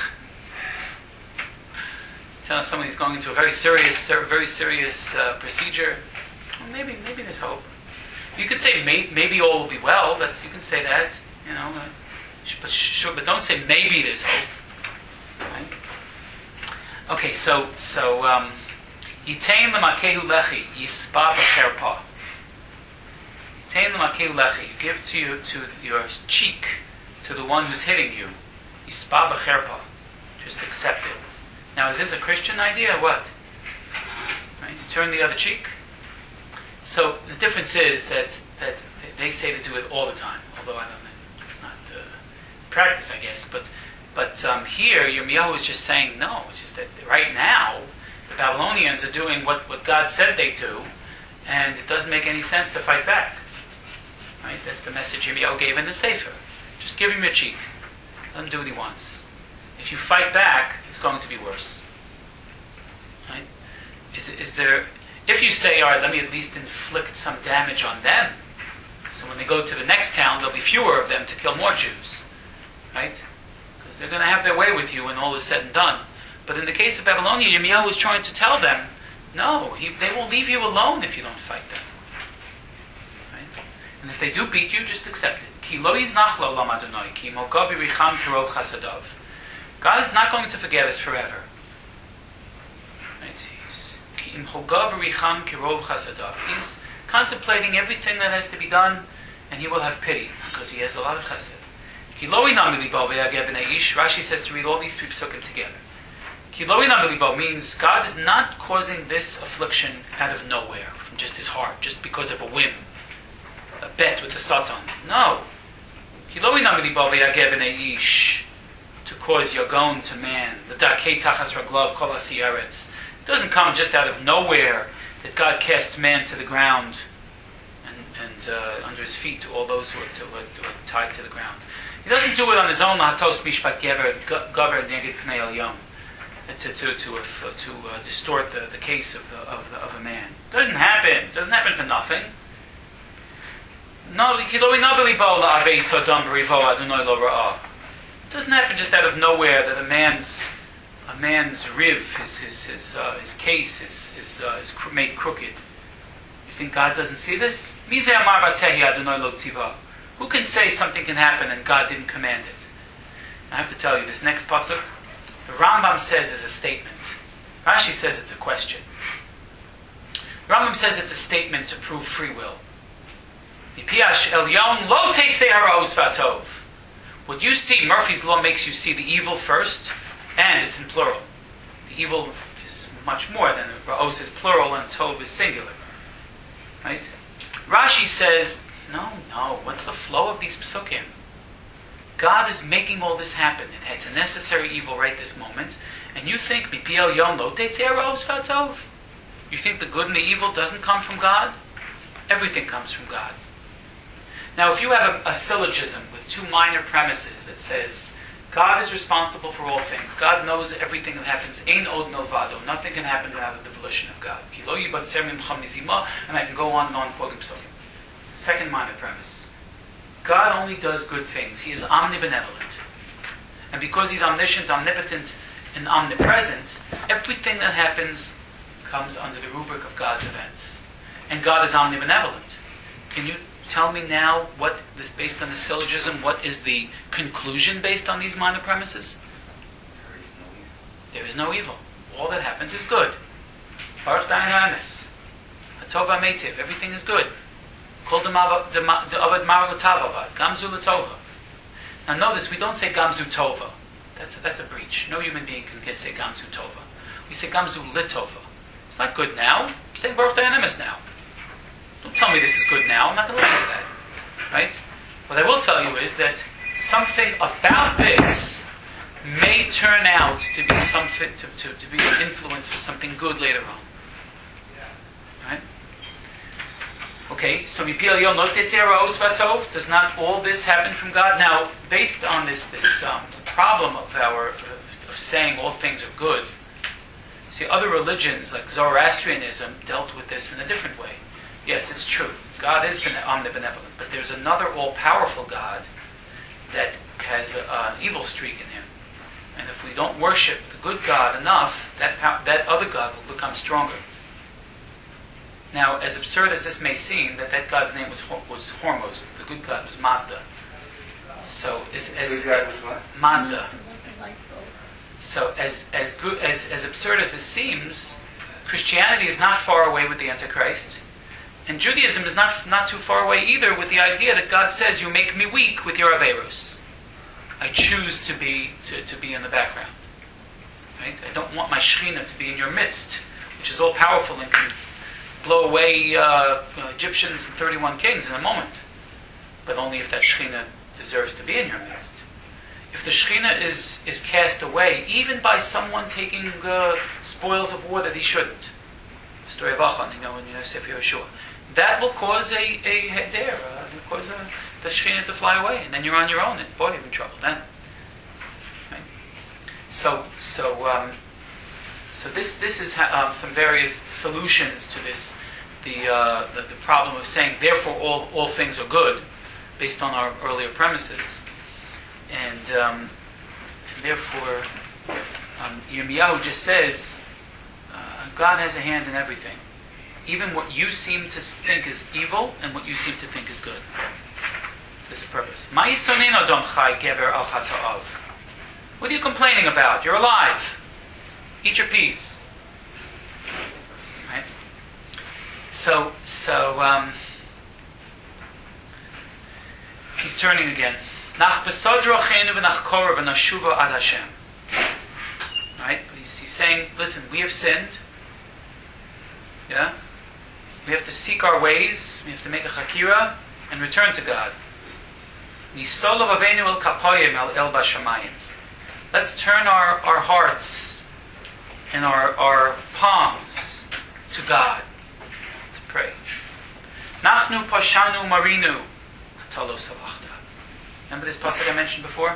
Tell someone he's going into a very serious, very serious uh, procedure. Well, maybe, maybe there's hope. You could say may, maybe all will be well. That's you can say that. You know, uh, but sure, but don't say maybe there's hope. Right? Okay, so so. Um, Yitain l'makehu lechi yispa b'cherpa. Yitain l'makehu lechi. You give to you to your cheek to the one who's hitting you. Yispa b'cherpa. Just accept it. Now, is this a Christian idea or what? Right? You turn the other cheek. So the difference is that that they say to do it all the time. Although I don't know, it's not uh, practice, I guess. But but um, here, Yirmiyahu is just saying no. It's just that right now, the Babylonians are doing what, what God said they do, and it doesn't make any sense to fight back. Right? That's the message Yirmiyahu gave in the Sefer. Just give him your cheek. Let him do what he wants. If you fight back, it's going to be worse. Right? Is, is there... If you say, all right, let me at least inflict some damage on them, so when they go to the next town, there'll be fewer of them to kill more Jews. Right? Because they're going to have their way with you when all is said and done. But in the case of Babylonia, Yirmiyahu is trying to tell them, no, he, they will leave you alone if you don't fight them. Right? And if they do beat you, just accept it. Ki lo yiznach lo olam Adonai, ki mogav b'richam kirov chasadav. God is not going to forget us forever. Right? Ki im mogav b'richam kirov chasadav. He's contemplating everything that has to be done, and he will have pity, because he has a lot of chesed. Ki lo inam libo ve'yageh b'nei ish. Rashi says to read all these three psukim together. Kiloi means God is not causing this affliction out of nowhere, from just his heart, just because of a whim, a bet with the Satan. No. Kiloi ish to cause Yagon to man, the Dakei Tachas Raglav Kol HaSieretz. It doesn't come just out of nowhere that God casts man to the ground and, and uh, under his feet to all those who are, to, who are tied to the ground. He doesn't do it on his own. Hatos Mishpat Gever Gaver Neged Pnei Elyon. To to to, uh, to uh, distort the, the case of the, of the, of a man. Doesn't happen. Doesn't happen for nothing. No, doesn't happen just out of nowhere that a man's a man's riv, his his his, uh, his case is is, uh, is cr- made crooked. You think God doesn't see this? Who can say something can happen and God didn't command it? I have to tell you, this next pasuk, the Rambam says is a statement. Rashi says it's a question. The Rambam says it's a statement to prove free will. What you see, Murphy's Law makes you see the evil first, and it's in plural. The evil is much more than Ra'os is plural and Tov is singular. Right? Rashi says, no, no, what's the flow of these psukim? God is making all this happen. It's a necessary evil right this moment. And you think, you think the good and the evil doesn't come from God? Everything comes from God. Now, if you have a, a syllogism with two minor premises that says, God is responsible for all things. God knows everything that happens. Ein od milvado. Nothing can happen without the volition of God. And I can go on and on quoting psukim. Second minor premise. God only does good things. He is omnibenevolent. And because he's omniscient, omnipotent, and omnipresent, everything that happens comes under the rubric of God's events. And God is omnibenevolent. Can you tell me now, what, based on the syllogism, what is the conclusion based on these minor premises? There is no evil. There is no evil. All that happens is good. Baruch Dayan Hames. Hatova Meitiv. Everything is good. Kol Avad Mara L'Tava. Gamzu L'Tova. Now notice, we don't say Gamzu Tova. That's a, that's a breach. No human being can say Gamzu Tova. We say Gamzu L'Tova. It's not good now. Say Baruch Dayan Hames now. Don't tell me this is good now. I'm not going to listen to that. Right? What I will tell you is that something about this may turn out to be something to, to, to be an influence for something good later on. Right? Okay, so does not all this happen from God? Now, based on this this um, problem of our of saying all things are good, see, other religions like Zoroastrianism dealt with this in a different way. Yes, it's true. God is omnibenevolent, but there's another all-powerful God that has a, an evil streak in him. And if we don't worship the good God enough, that that other God will become stronger. Now, as absurd as this may seem, that that God's name was was Hormuz, the good God was Mazda. So, as, as good God was what? Mazda. So, as as good as as absurd as this seems, Christianity is not far away with the Antichrist, and Judaism is not not too far away either with the idea that God says, "You make me weak with your averus. I choose to be to, to be in the background. Right? I don't want my Shekhinah to be in your midst, which is all powerful and can blow away uh, Egyptians and thirty-one kings in a moment, but only if that Shekhinah deserves to be in your midst. If the Shekhinah is is cast away, even by someone taking uh, spoils of war that he shouldn't, the story of Achan, you know, in Sefer Yeshua, that will cause a a heder, uh, will cause a, the Shekhinah to fly away, and then you're on your own, and boy, you're in trouble then. Right? So so. Um, So this this is um, some various solutions to this, the, uh, the the problem of saying therefore all, all things are good, based on our earlier premises, and, um, and therefore um, Yirmiyahu just says uh, God has a hand in everything, even what you seem to think is evil and what you seem to think is good. This is the purpose. What are you complaining about? You're alive. Eat your peas. Right? So, so um, he's turning again. Right? He's, he's saying, listen, we have sinned. Yeah? We have to seek our ways. We have to make a chakira and return to God. Let's turn our, our hearts and our, our palms to God to pray. Nachnu pashanu marinu talo salachta. Remember this pasuk I mentioned before?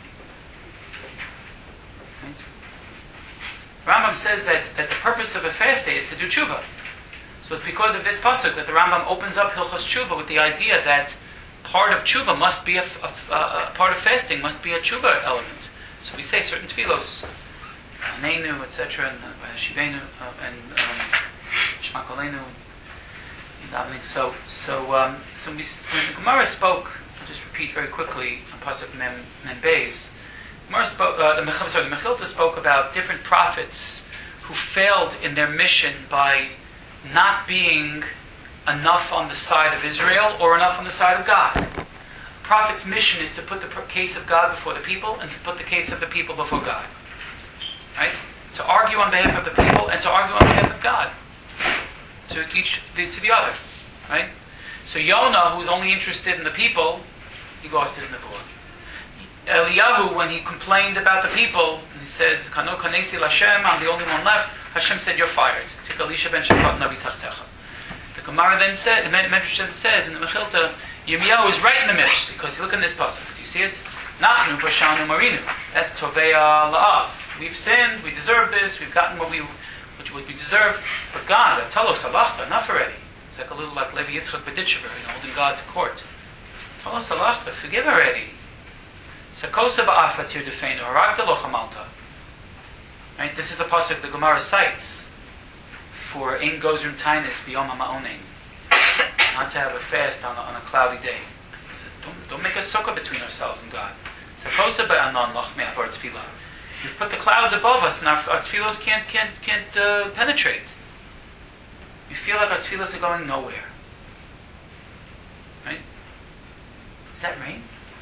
Right? Rambam says that, that the purpose of a fast day is to do tshuva. So it's because of this pasuk that the Rambam opens up Hilchos Tshuva with the idea that part of tshuva must be a, a, a, a part of fasting must be a tshuva element. So we say certain tefillos, Neinu, et cetera, and Shivenu, and Shema Kolenu, and davening. So, so, um, so we, when the Gemara spoke, I'll just repeat very quickly on pasuk Mem Mem Beis. Gemara spoke, uh, the Mechilta, sorry, the Mechilta spoke about different prophets who failed in their mission by not being enough on the side of Israel or enough on the side of God. A prophet's mission is to put the case of God before the people and to put the case of the people before God. Right? To argue on behalf of the people and to argue on behalf of God. To each the, to the other. Right? So Yonah, who's only interested in the people, he lost his nevuah. Eliyahu, when he complained about the people, and he said, Kano kanesi Lashem, I'm the only one left, Hashem said, you're fired. Take Elisha ben Shaphat Navi Tachtecha. The Gemara then said, the Medrash says in the Mechilta, Yirmiyahu is right in the middle, because look in this pasuk. Do you see it? Nachnu Pashanu Marinu. That's Tovea La'av. We've sinned, we deserve this, we've gotten what we what, what we deserve. But God, Talo Salachta, enough already. It's like a little like Levi Yitzchak B'Ditchever, you know, holding God to court. Talo Salachta, forgive already. Sakosa Ba'afa Tirdefenu, Haragta Lo Chamalta. Right? This is the pasuk the Gemara cites for Ein Gozrim Tainis B'Yom HaMa'onein. Not to have a fast on a, on a cloudy day. Don't, don't make a sukkah between ourselves and God. Sakosa Ba'anon Lach Me'avar Tefillah. You've put the clouds above us, and our, our tefillos can't can't can't uh, penetrate. We feel like our tefillos are going nowhere. Right? Is that rain?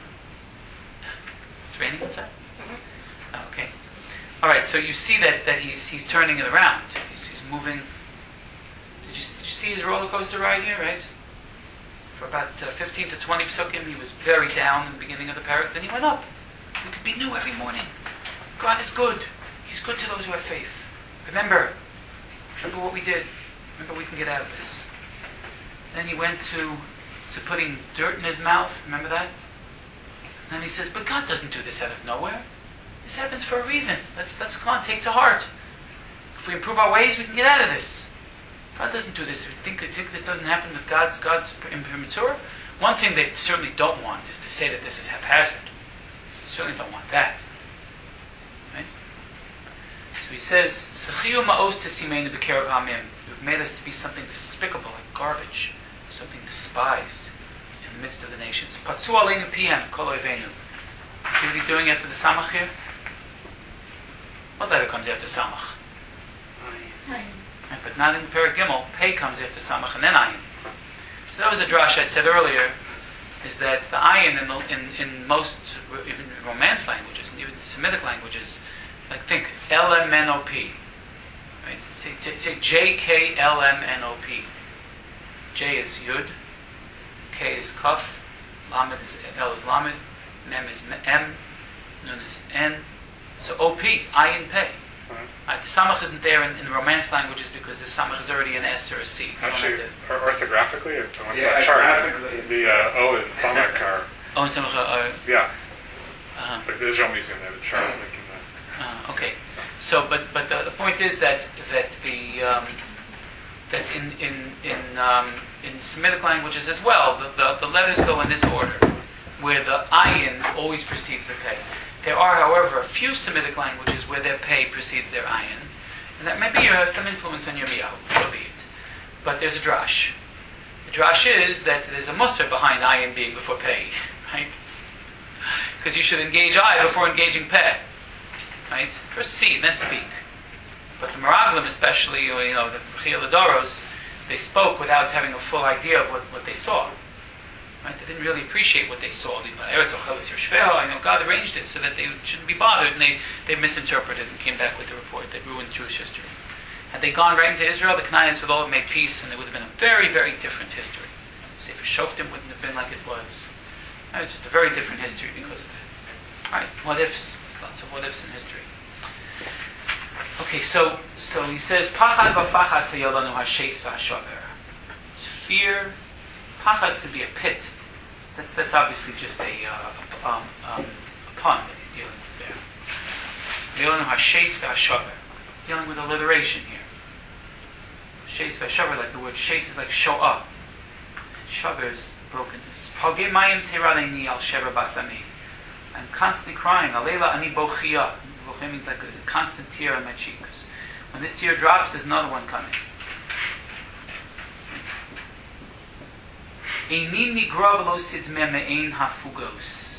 It's raining outside. Mm-hmm. Oh, okay. All right. So you see that, that he's he's turning it around. He's, he's moving. Did you did you see his roller coaster ride here? Right. For about uh, fifteen to twenty psukim, he was very down in the beginning of the parak. Then he went up. We could be new every morning. God is good. He's good to those who have faith. Remember, remember what we did. Remember we can get out of this. Then he went to to putting dirt in his mouth. Remember that? And then he says, but God doesn't do this out of nowhere. This happens for a reason. Let's let's come on, take to heart. If we improve our ways, we can get out of this. God doesn't do this. If you think, you think this doesn't happen with God's God's imprimatur, one thing they certainly don't want is to say that this is haphazard. They certainly don't want that. Right? So he says, Sechiu ma'os tesimenu b'kerev hamim. You've made us to be something despicable, like garbage, something despised in the midst of the nations. Patzu aleinu pihem kol oivenu. See what he's doing after the samach here? What letter comes after samach? Right, but not in Perek Gimel. Pei comes after samach and then ayin. So that was the drash I said earlier, is that the ayin in, the, in, in most, even Romance languages, and even Semitic languages, like think L M N O P. Right? Say, say J K L M N O P. J is Yud, K is Kaf, Lamed is L is Lamed, Mem is M, Nun is N. So O P, ayin Pei. Uh, the samach isn't there in, in Romance languages because the samach is already an S or a C. Actually, or orthographically, if once yeah, that chart, orthographically. the uh, O and samach are. O and samach are. Yeah. Uh, Like the Israel Museum, they have a chart making that. Uh, okay. So, but but the, the point is that that the um, that in in in um, in Semitic languages as well, the, the the letters go in this order, where the ayin always precedes the pei. There are, however, a few Semitic languages where their pei precedes their ayin, and that may be uh, some influence on Yirmiyahu, so be it. But there's a drash. The drash is that there's a musar behind ayin being before pei, right? Because you should engage ayin before engaging pei, right? First see, then speak. But the Meraglim, especially, you know, the Chiyah Ladoros, they spoke without having a full idea of what, what they saw. Right? They didn't really appreciate what they saw. I know God arranged it so that they shouldn't be bothered, and they, they misinterpreted and came back with a report that ruined Jewish history. Had they gone right into Israel, the Canaanites would all have made peace, and there would have been a very, very different history. Sefer Shoftim wouldn't have been like it was. It was just a very different history because of that. Right? What ifs? There's lots of what ifs in history. Okay, so so he says, Pachad v'pachad teyolanu hasheis v'hashover. Fear, pachad could be a pit. That's that's obviously just a, uh, um, um, a pun that he's dealing with there. Teyolanu hasheis v'hashover. Dealing with alliteration here. Sheis v'hashover, like the word sheis is like show up. Shaver is brokenness. Pagei mayim teradeni al shever basami. I'm constantly crying. Alela ani bochia. Bochia means like there's a constant tear on my cheeks. When this tear drops, there's another one coming. Eini nigra v'lo sidmeh me'ein hafugos.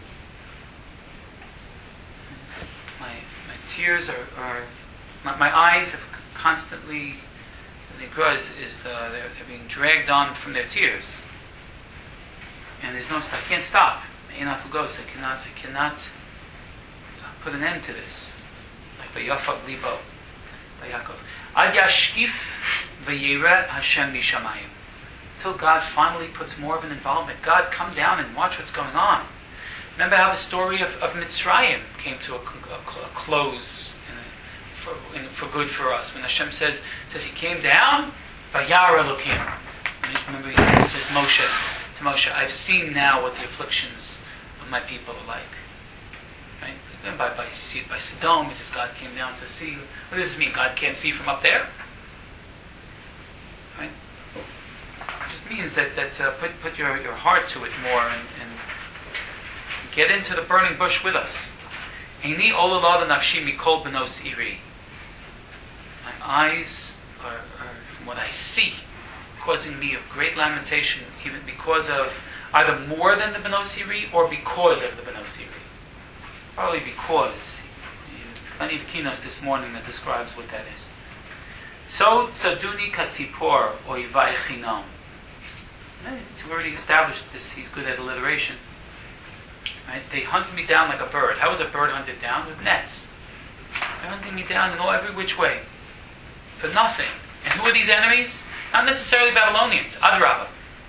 My my tears are, are my, my eyes have constantly. The nigra is, is the, they're, they're being dragged on from their tears, and there's no. I can't stop. Me'ein hafugos. I cannot. I cannot. Put an end to this. Like Vayafag Libo, by Yaakov. Ad yashkif v'yireh Hashem mishamayim. Until God finally puts more of an involvement. God, come down and watch what's going on. Remember how the story of, of Mitzrayim came to a, a, a close in a, for, in, for good for us. When Hashem says says He came down, Vayar Elokim. Remember He says Moshe to Moshe, I've seen now what the afflictions of my people are like. Right? And by, by, you see it by Sodom, it says God came down to see. What does this mean? God can't see from up there? Right? It just means that, that uh, put, put your, your heart to it more and, and get into the burning bush with us. Eini ololad nafshi mikol benos iri. My eyes are, are, from what I see, causing me of great lamentation, even because of either more than the benos iri or because of the benos iri. Probably because plenty of kinos this morning that describes what that is. So tzaduni katzipor oivai chinam. It's already established this. He's good at alliteration. Right? They hunted me down like a bird. How is a bird hunted down? With nets. They're hunting me down in all every which way for nothing. And who are these enemies? Not necessarily Babylonians. Adrabah.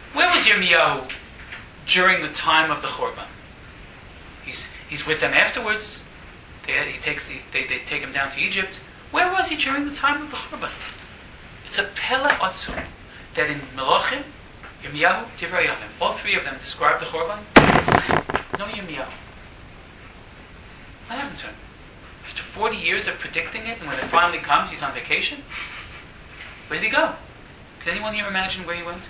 Where was Yirmiyahu during the time of the Churban? He's he's with them afterwards. They, he takes the, they, they take him down to Egypt. Where was he during the time of the Churban? It's a Pele Otzum that in Melachim, Yirmiyahu, Divrei Yamim, all three of them describe the Churban. No Yirmiyahu. What happened to him? After forty years of predicting it, and when it finally comes, he's on vacation? Where did he go? Can anyone here imagine where he went?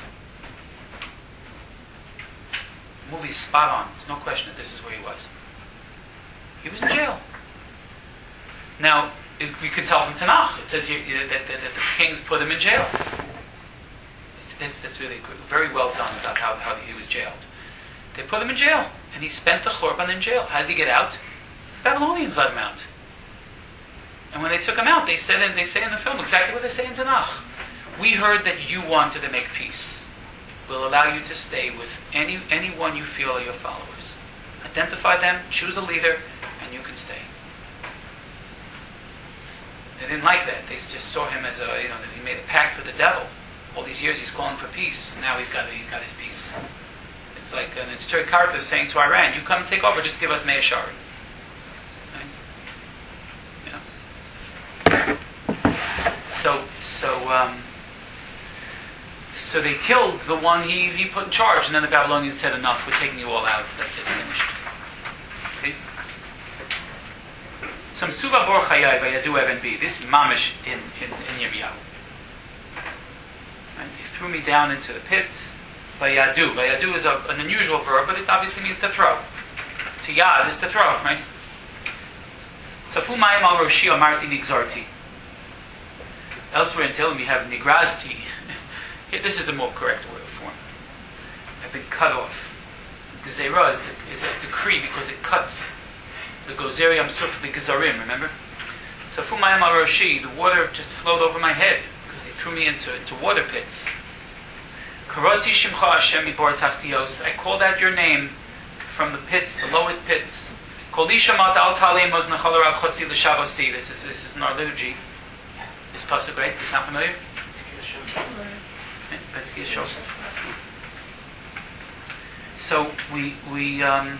The movie's spot on. There's no question that this is where he was. He was in jail. Now, it, we can tell from Tanakh. It says you, you, that, that, that the kings put him in jail. It's, that, that's really good, very well done about how, how he was jailed. They put him in jail, and he spent the Churban in jail. How did he get out? Babylonians let him out. And when they took him out, they said, and they say in the film exactly what they say in Tanakh. We heard that you wanted to make peace. We'll allow you to stay with any anyone you feel are your followers. Identify them, choose a leader, and you can stay. They didn't like that. They just saw him as a, you know, that he made a pact with the devil. All these years he's calling for peace. Now he's got he got his peace. It's like uh, the Detroit Carter saying to Iran, "You come and take over, just give us Meah Shari." Right? Yeah. So so. Um, So they killed the one he, he put in charge, and then the Babylonians said, enough, we're taking you all out. That's it, finished. Okay? So Msuva Bor Chayai Vayadu Even Bi. This mamish in, in, in Yirmiyahu. Right? They threw me down into the pit. Vayadu. Vayadu is a, an unusual verb, but it obviously means to throw. To yad is to throw, right? Safu Mayim Al Roshi Amarti Nigzarti. Elsewhere in Tehillim we have Nigrazti. Here, this is the more correct word form. I've been cut off. Gezerah is, is a decree because it cuts the Gozeri Amsuf the Gezarim, remember? So Fumayam Aroshi, the water just flowed over my head because they threw me into, into water pits. Karosi Shimcha Hashem Mibor Tachtios. I called out your name from the pits, the lowest pits. Kolisha Mat Al Talei Mos Nechal Rav Chosi L'Shavasi. This is this is in our liturgy. This pasuk, right? It's not familiar? So we we um,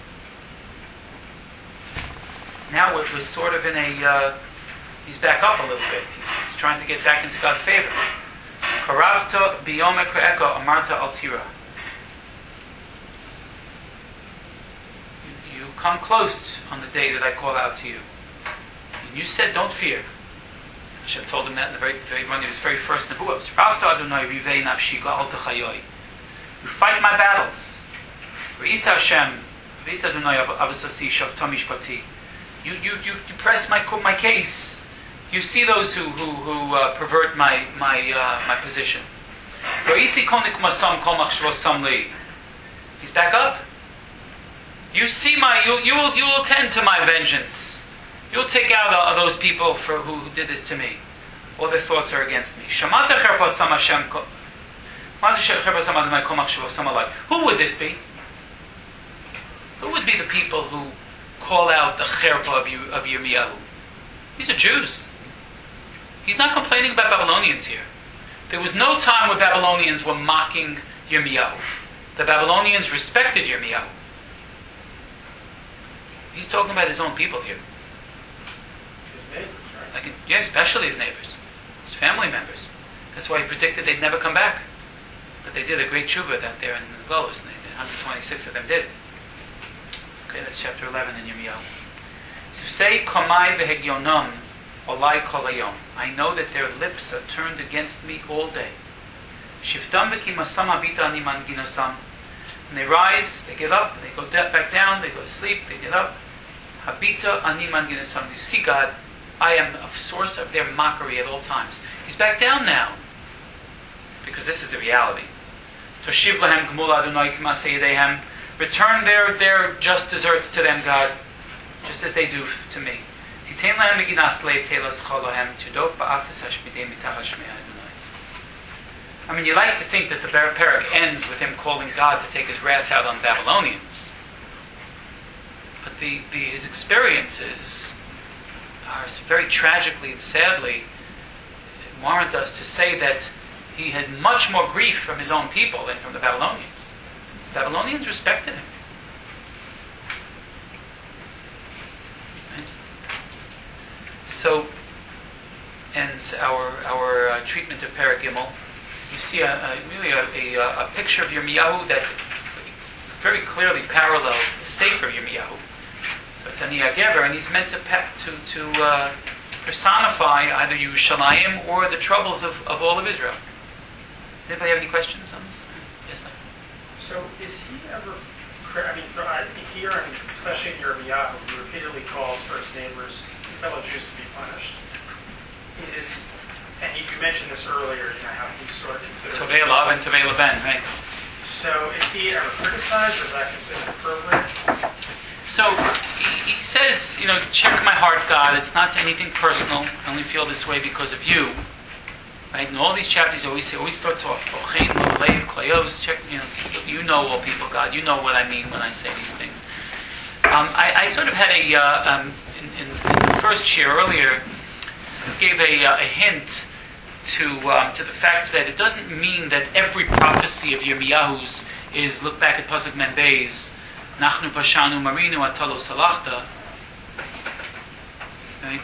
now we're, we're sort of in a uh, he's back up a little bit. He's, he's trying to get back into God's favor. Karavta biyome kre'eka amarta altira. You come close on the day that I call out to you. And you said, "Don't fear." Hashem told him that in the very, very one of his very first nebuahs. You fight my battles. You, you, you, you press my my case. You see those who who, who uh, pervert my my uh, my position. He's back up. You see my you you will you will tend to my vengeance. You'll take out uh, those people for who, who did this to me. All their thoughts are against me. Who would this be? Who would be the people who call out the cherpa of, you, of Yirmiyahu? These are Jews. He's not complaining about Babylonians here. There was no time where Babylonians were mocking Yirmiyahu. The Babylonians respected Yirmiyahu. He's talking about his own people here. Like, yeah, especially his neighbors, his family members. That's why he predicted they'd never come back. But they did a great tshuva that there in the Golos, and one hundred twenty-six of them did. Okay, that's chapter eleven in Yirmiyahu. So say, Komai v'hegyonom olai kol hayom. I know that their lips are turned against me all day. Shiftam v'kimasam habita ani manginasam. When they rise, they get up, they go back down, they go to sleep, they get up. Habita ani manginasam. You see God, I am a source of their mockery at all times. He's back down now. Because this is the reality. Toshiv lahem gmul Adonai k'maseh yedehem. Return their, their just deserts to them, God, just as they do to me. Titein lahem meginas leiv telas chalahem tudot ba'atis hashmidei mitachas shmei Adonai. I mean, you like to think that the parak ends with him calling God to take his wrath out on the Babylonians. But the, the his experiences are very tragically and sadly warrant us to say that He had much more grief from his own people than from the Babylonians. The Babylonians respected him. Right? So, ends our our uh, treatment of Perek Gimel. You see a, a really a, a, a picture of Yirmiyahu that very clearly parallels the Sefer Yirmiyahu. So it's a Niyagever, and he's meant to pe- to to uh, personify either Yerushalayim or the troubles of, of all of Israel. Anybody have any questions on this? Yes, sir. So is he ever, I mean, I think here, and especially in Yirmiyahu, he repeatedly calls for his neighbors, fellow Jews, to be punished. Is, and you mentioned this earlier, you know, how he sort of considers... Tovei Lav and Tovei Laben, right? So is he ever criticized, or is that considered appropriate? So he, he says, you know, check my heart, God. It's not anything personal. I only feel this way because of you. Right? In all these chapters, always say, always starts off, check, you know, you know all people, God. You know what I mean when I say these things. Um, I, I sort of had a, uh, um, in, in the first year earlier, gave a, uh, a hint to um, to the fact that it doesn't mean that every prophecy of Yirmiyahu's is look back at Pasuk Membeis, Nachnu Pashanu Marinu Atalo Salachta. Right?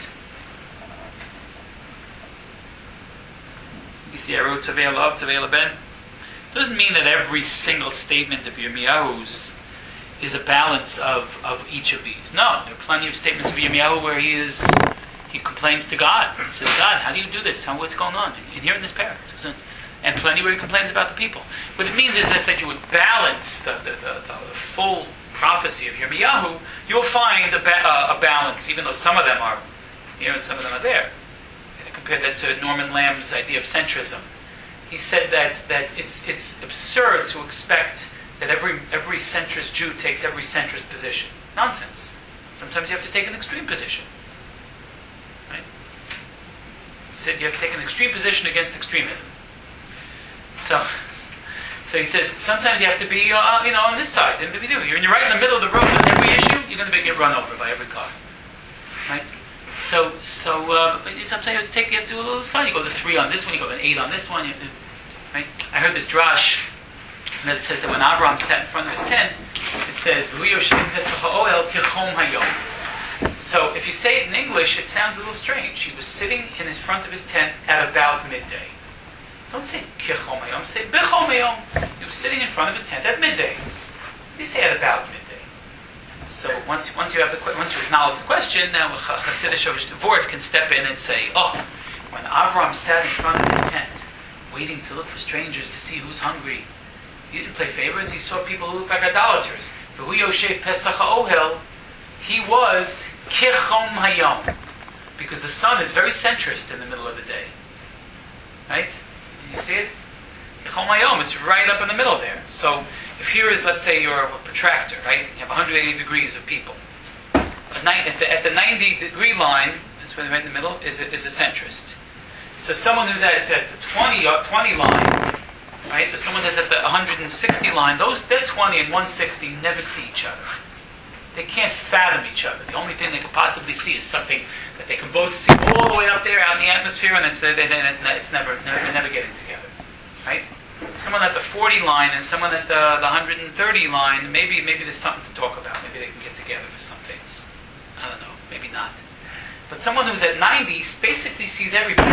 You see, I wrote Tovei Lav, Tovei Laben. Doesn't mean that every single statement of Yirmiyahu's is a balance of, of each of these. No, there are plenty of statements of Yirmiyahu where he is he complains to God. He says, God, how do you do this? How, what's going on? And here in this parak. And plenty where he complains about the people. What it means is that, that you would balance the, the, the, the full prophecy of Yirmiyahu, you'll find a, ba- uh, a balance, even though some of them are here and some of them are there. Compare that to Norman Lamb's idea of centrism. He said that, that it's it's absurd to expect that every every centrist Jew takes every centrist position. Nonsense. Sometimes you have to take an extreme position. Right? He said you have to take an extreme position against extremism. So, so he says sometimes you have to be uh, you know on this side. And you're you're right in the middle of the road on every issue. You're going to get run over by every car. Right? So, so uh, but sometimes you have to take, you have to do a little sign. You go to three on this one, you go to an eight on this one. You have to, right? I heard this drash that it says that when Abraham sat in front of his tent, it says, so if you say it in English, it sounds a little strange. He was sitting in his front of his tent at about midday. Don't say Kichom Hayom, say Bichom Hayom. He was sitting in front of his tent at midday. You say at about midday. So once once you have the once you acknowledge the question, now a Hasidic Shovach can step in and say, oh, when Avram sat in front of his tent, waiting to look for strangers to see who's hungry, he didn't play favorites. He saw people who looked like idolaters. But Hu Yoshev Pesach HaOhel, he was Kichom Hayom, because the sun is very centrist in the middle of the day. Right? You see it? Kichom Hayom, it's right up in the middle there. So if here is, let's say, you're a protractor, right? You have one hundred eighty degrees of people. At the, at the ninety degree line, that's where right in the middle, is a, is a centrist. So someone who's at, at the twenty, twenty line, right? Or someone that's at the one hundred sixty line, those, they're twenty and one hundred sixty never see each other. They can't fathom each other. The only thing they could possibly see is something that they can both see all the way up there out in the atmosphere, and it's, it's, it's never, they're never getting together. Right? Someone at the forty line and someone at the, the one hundred thirty line, maybe maybe there's something to talk about. Maybe they can get together for some things. I don't know. Maybe not. But someone who's at ninety basically sees everybody.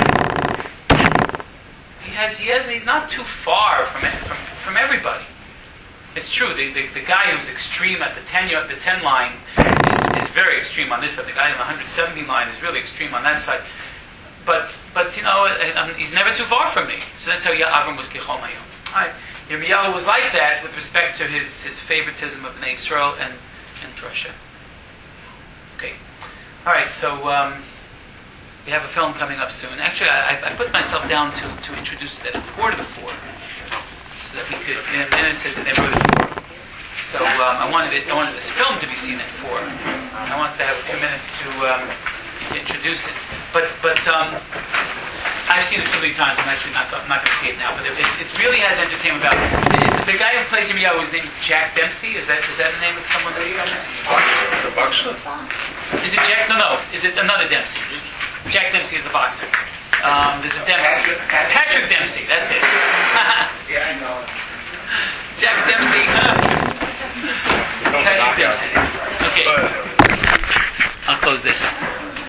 He has, he has, he's not too far from from, from everybody. It's true. The, the, the guy who's extreme at the ten the ten line is, is very extreme on this side. The guy on the one hundred seventy line is really extreme on that side. But, but you know, um, he's never too far from me. So that's how Avram was Kichom Hayom. Right. Yirmiyahu was like that with respect to his, his favoritism of Bnei Yisrael and, and Russia. Okay. All right, so um, we have a film coming up soon. Actually, I, I put myself down to, to introduce it at a quarter to four. So that we could, in a minute, to the neighborhood of four. So um, I wanted it, I wanted this film to be seen at four. I wanted to have a few minutes to... Um, to introduce it, but but um, I've seen it so many times. I'm actually not I'm not going to see it now. But it, it, it really has entertainment value. The, the guy who plays Yirmiyahu, his name is Jack Dempsey. Is that is that the name of someone that's coming? The boxer. Is it Jack? No, no. Is it another Dempsey? Jack Dempsey is the boxer. Um, Um, there's a Dempsey. Patrick Dempsey, that's it. Yeah, I know. Jack Dempsey. Those are Patrick knockouts. Dempsey. Okay. I'll close this.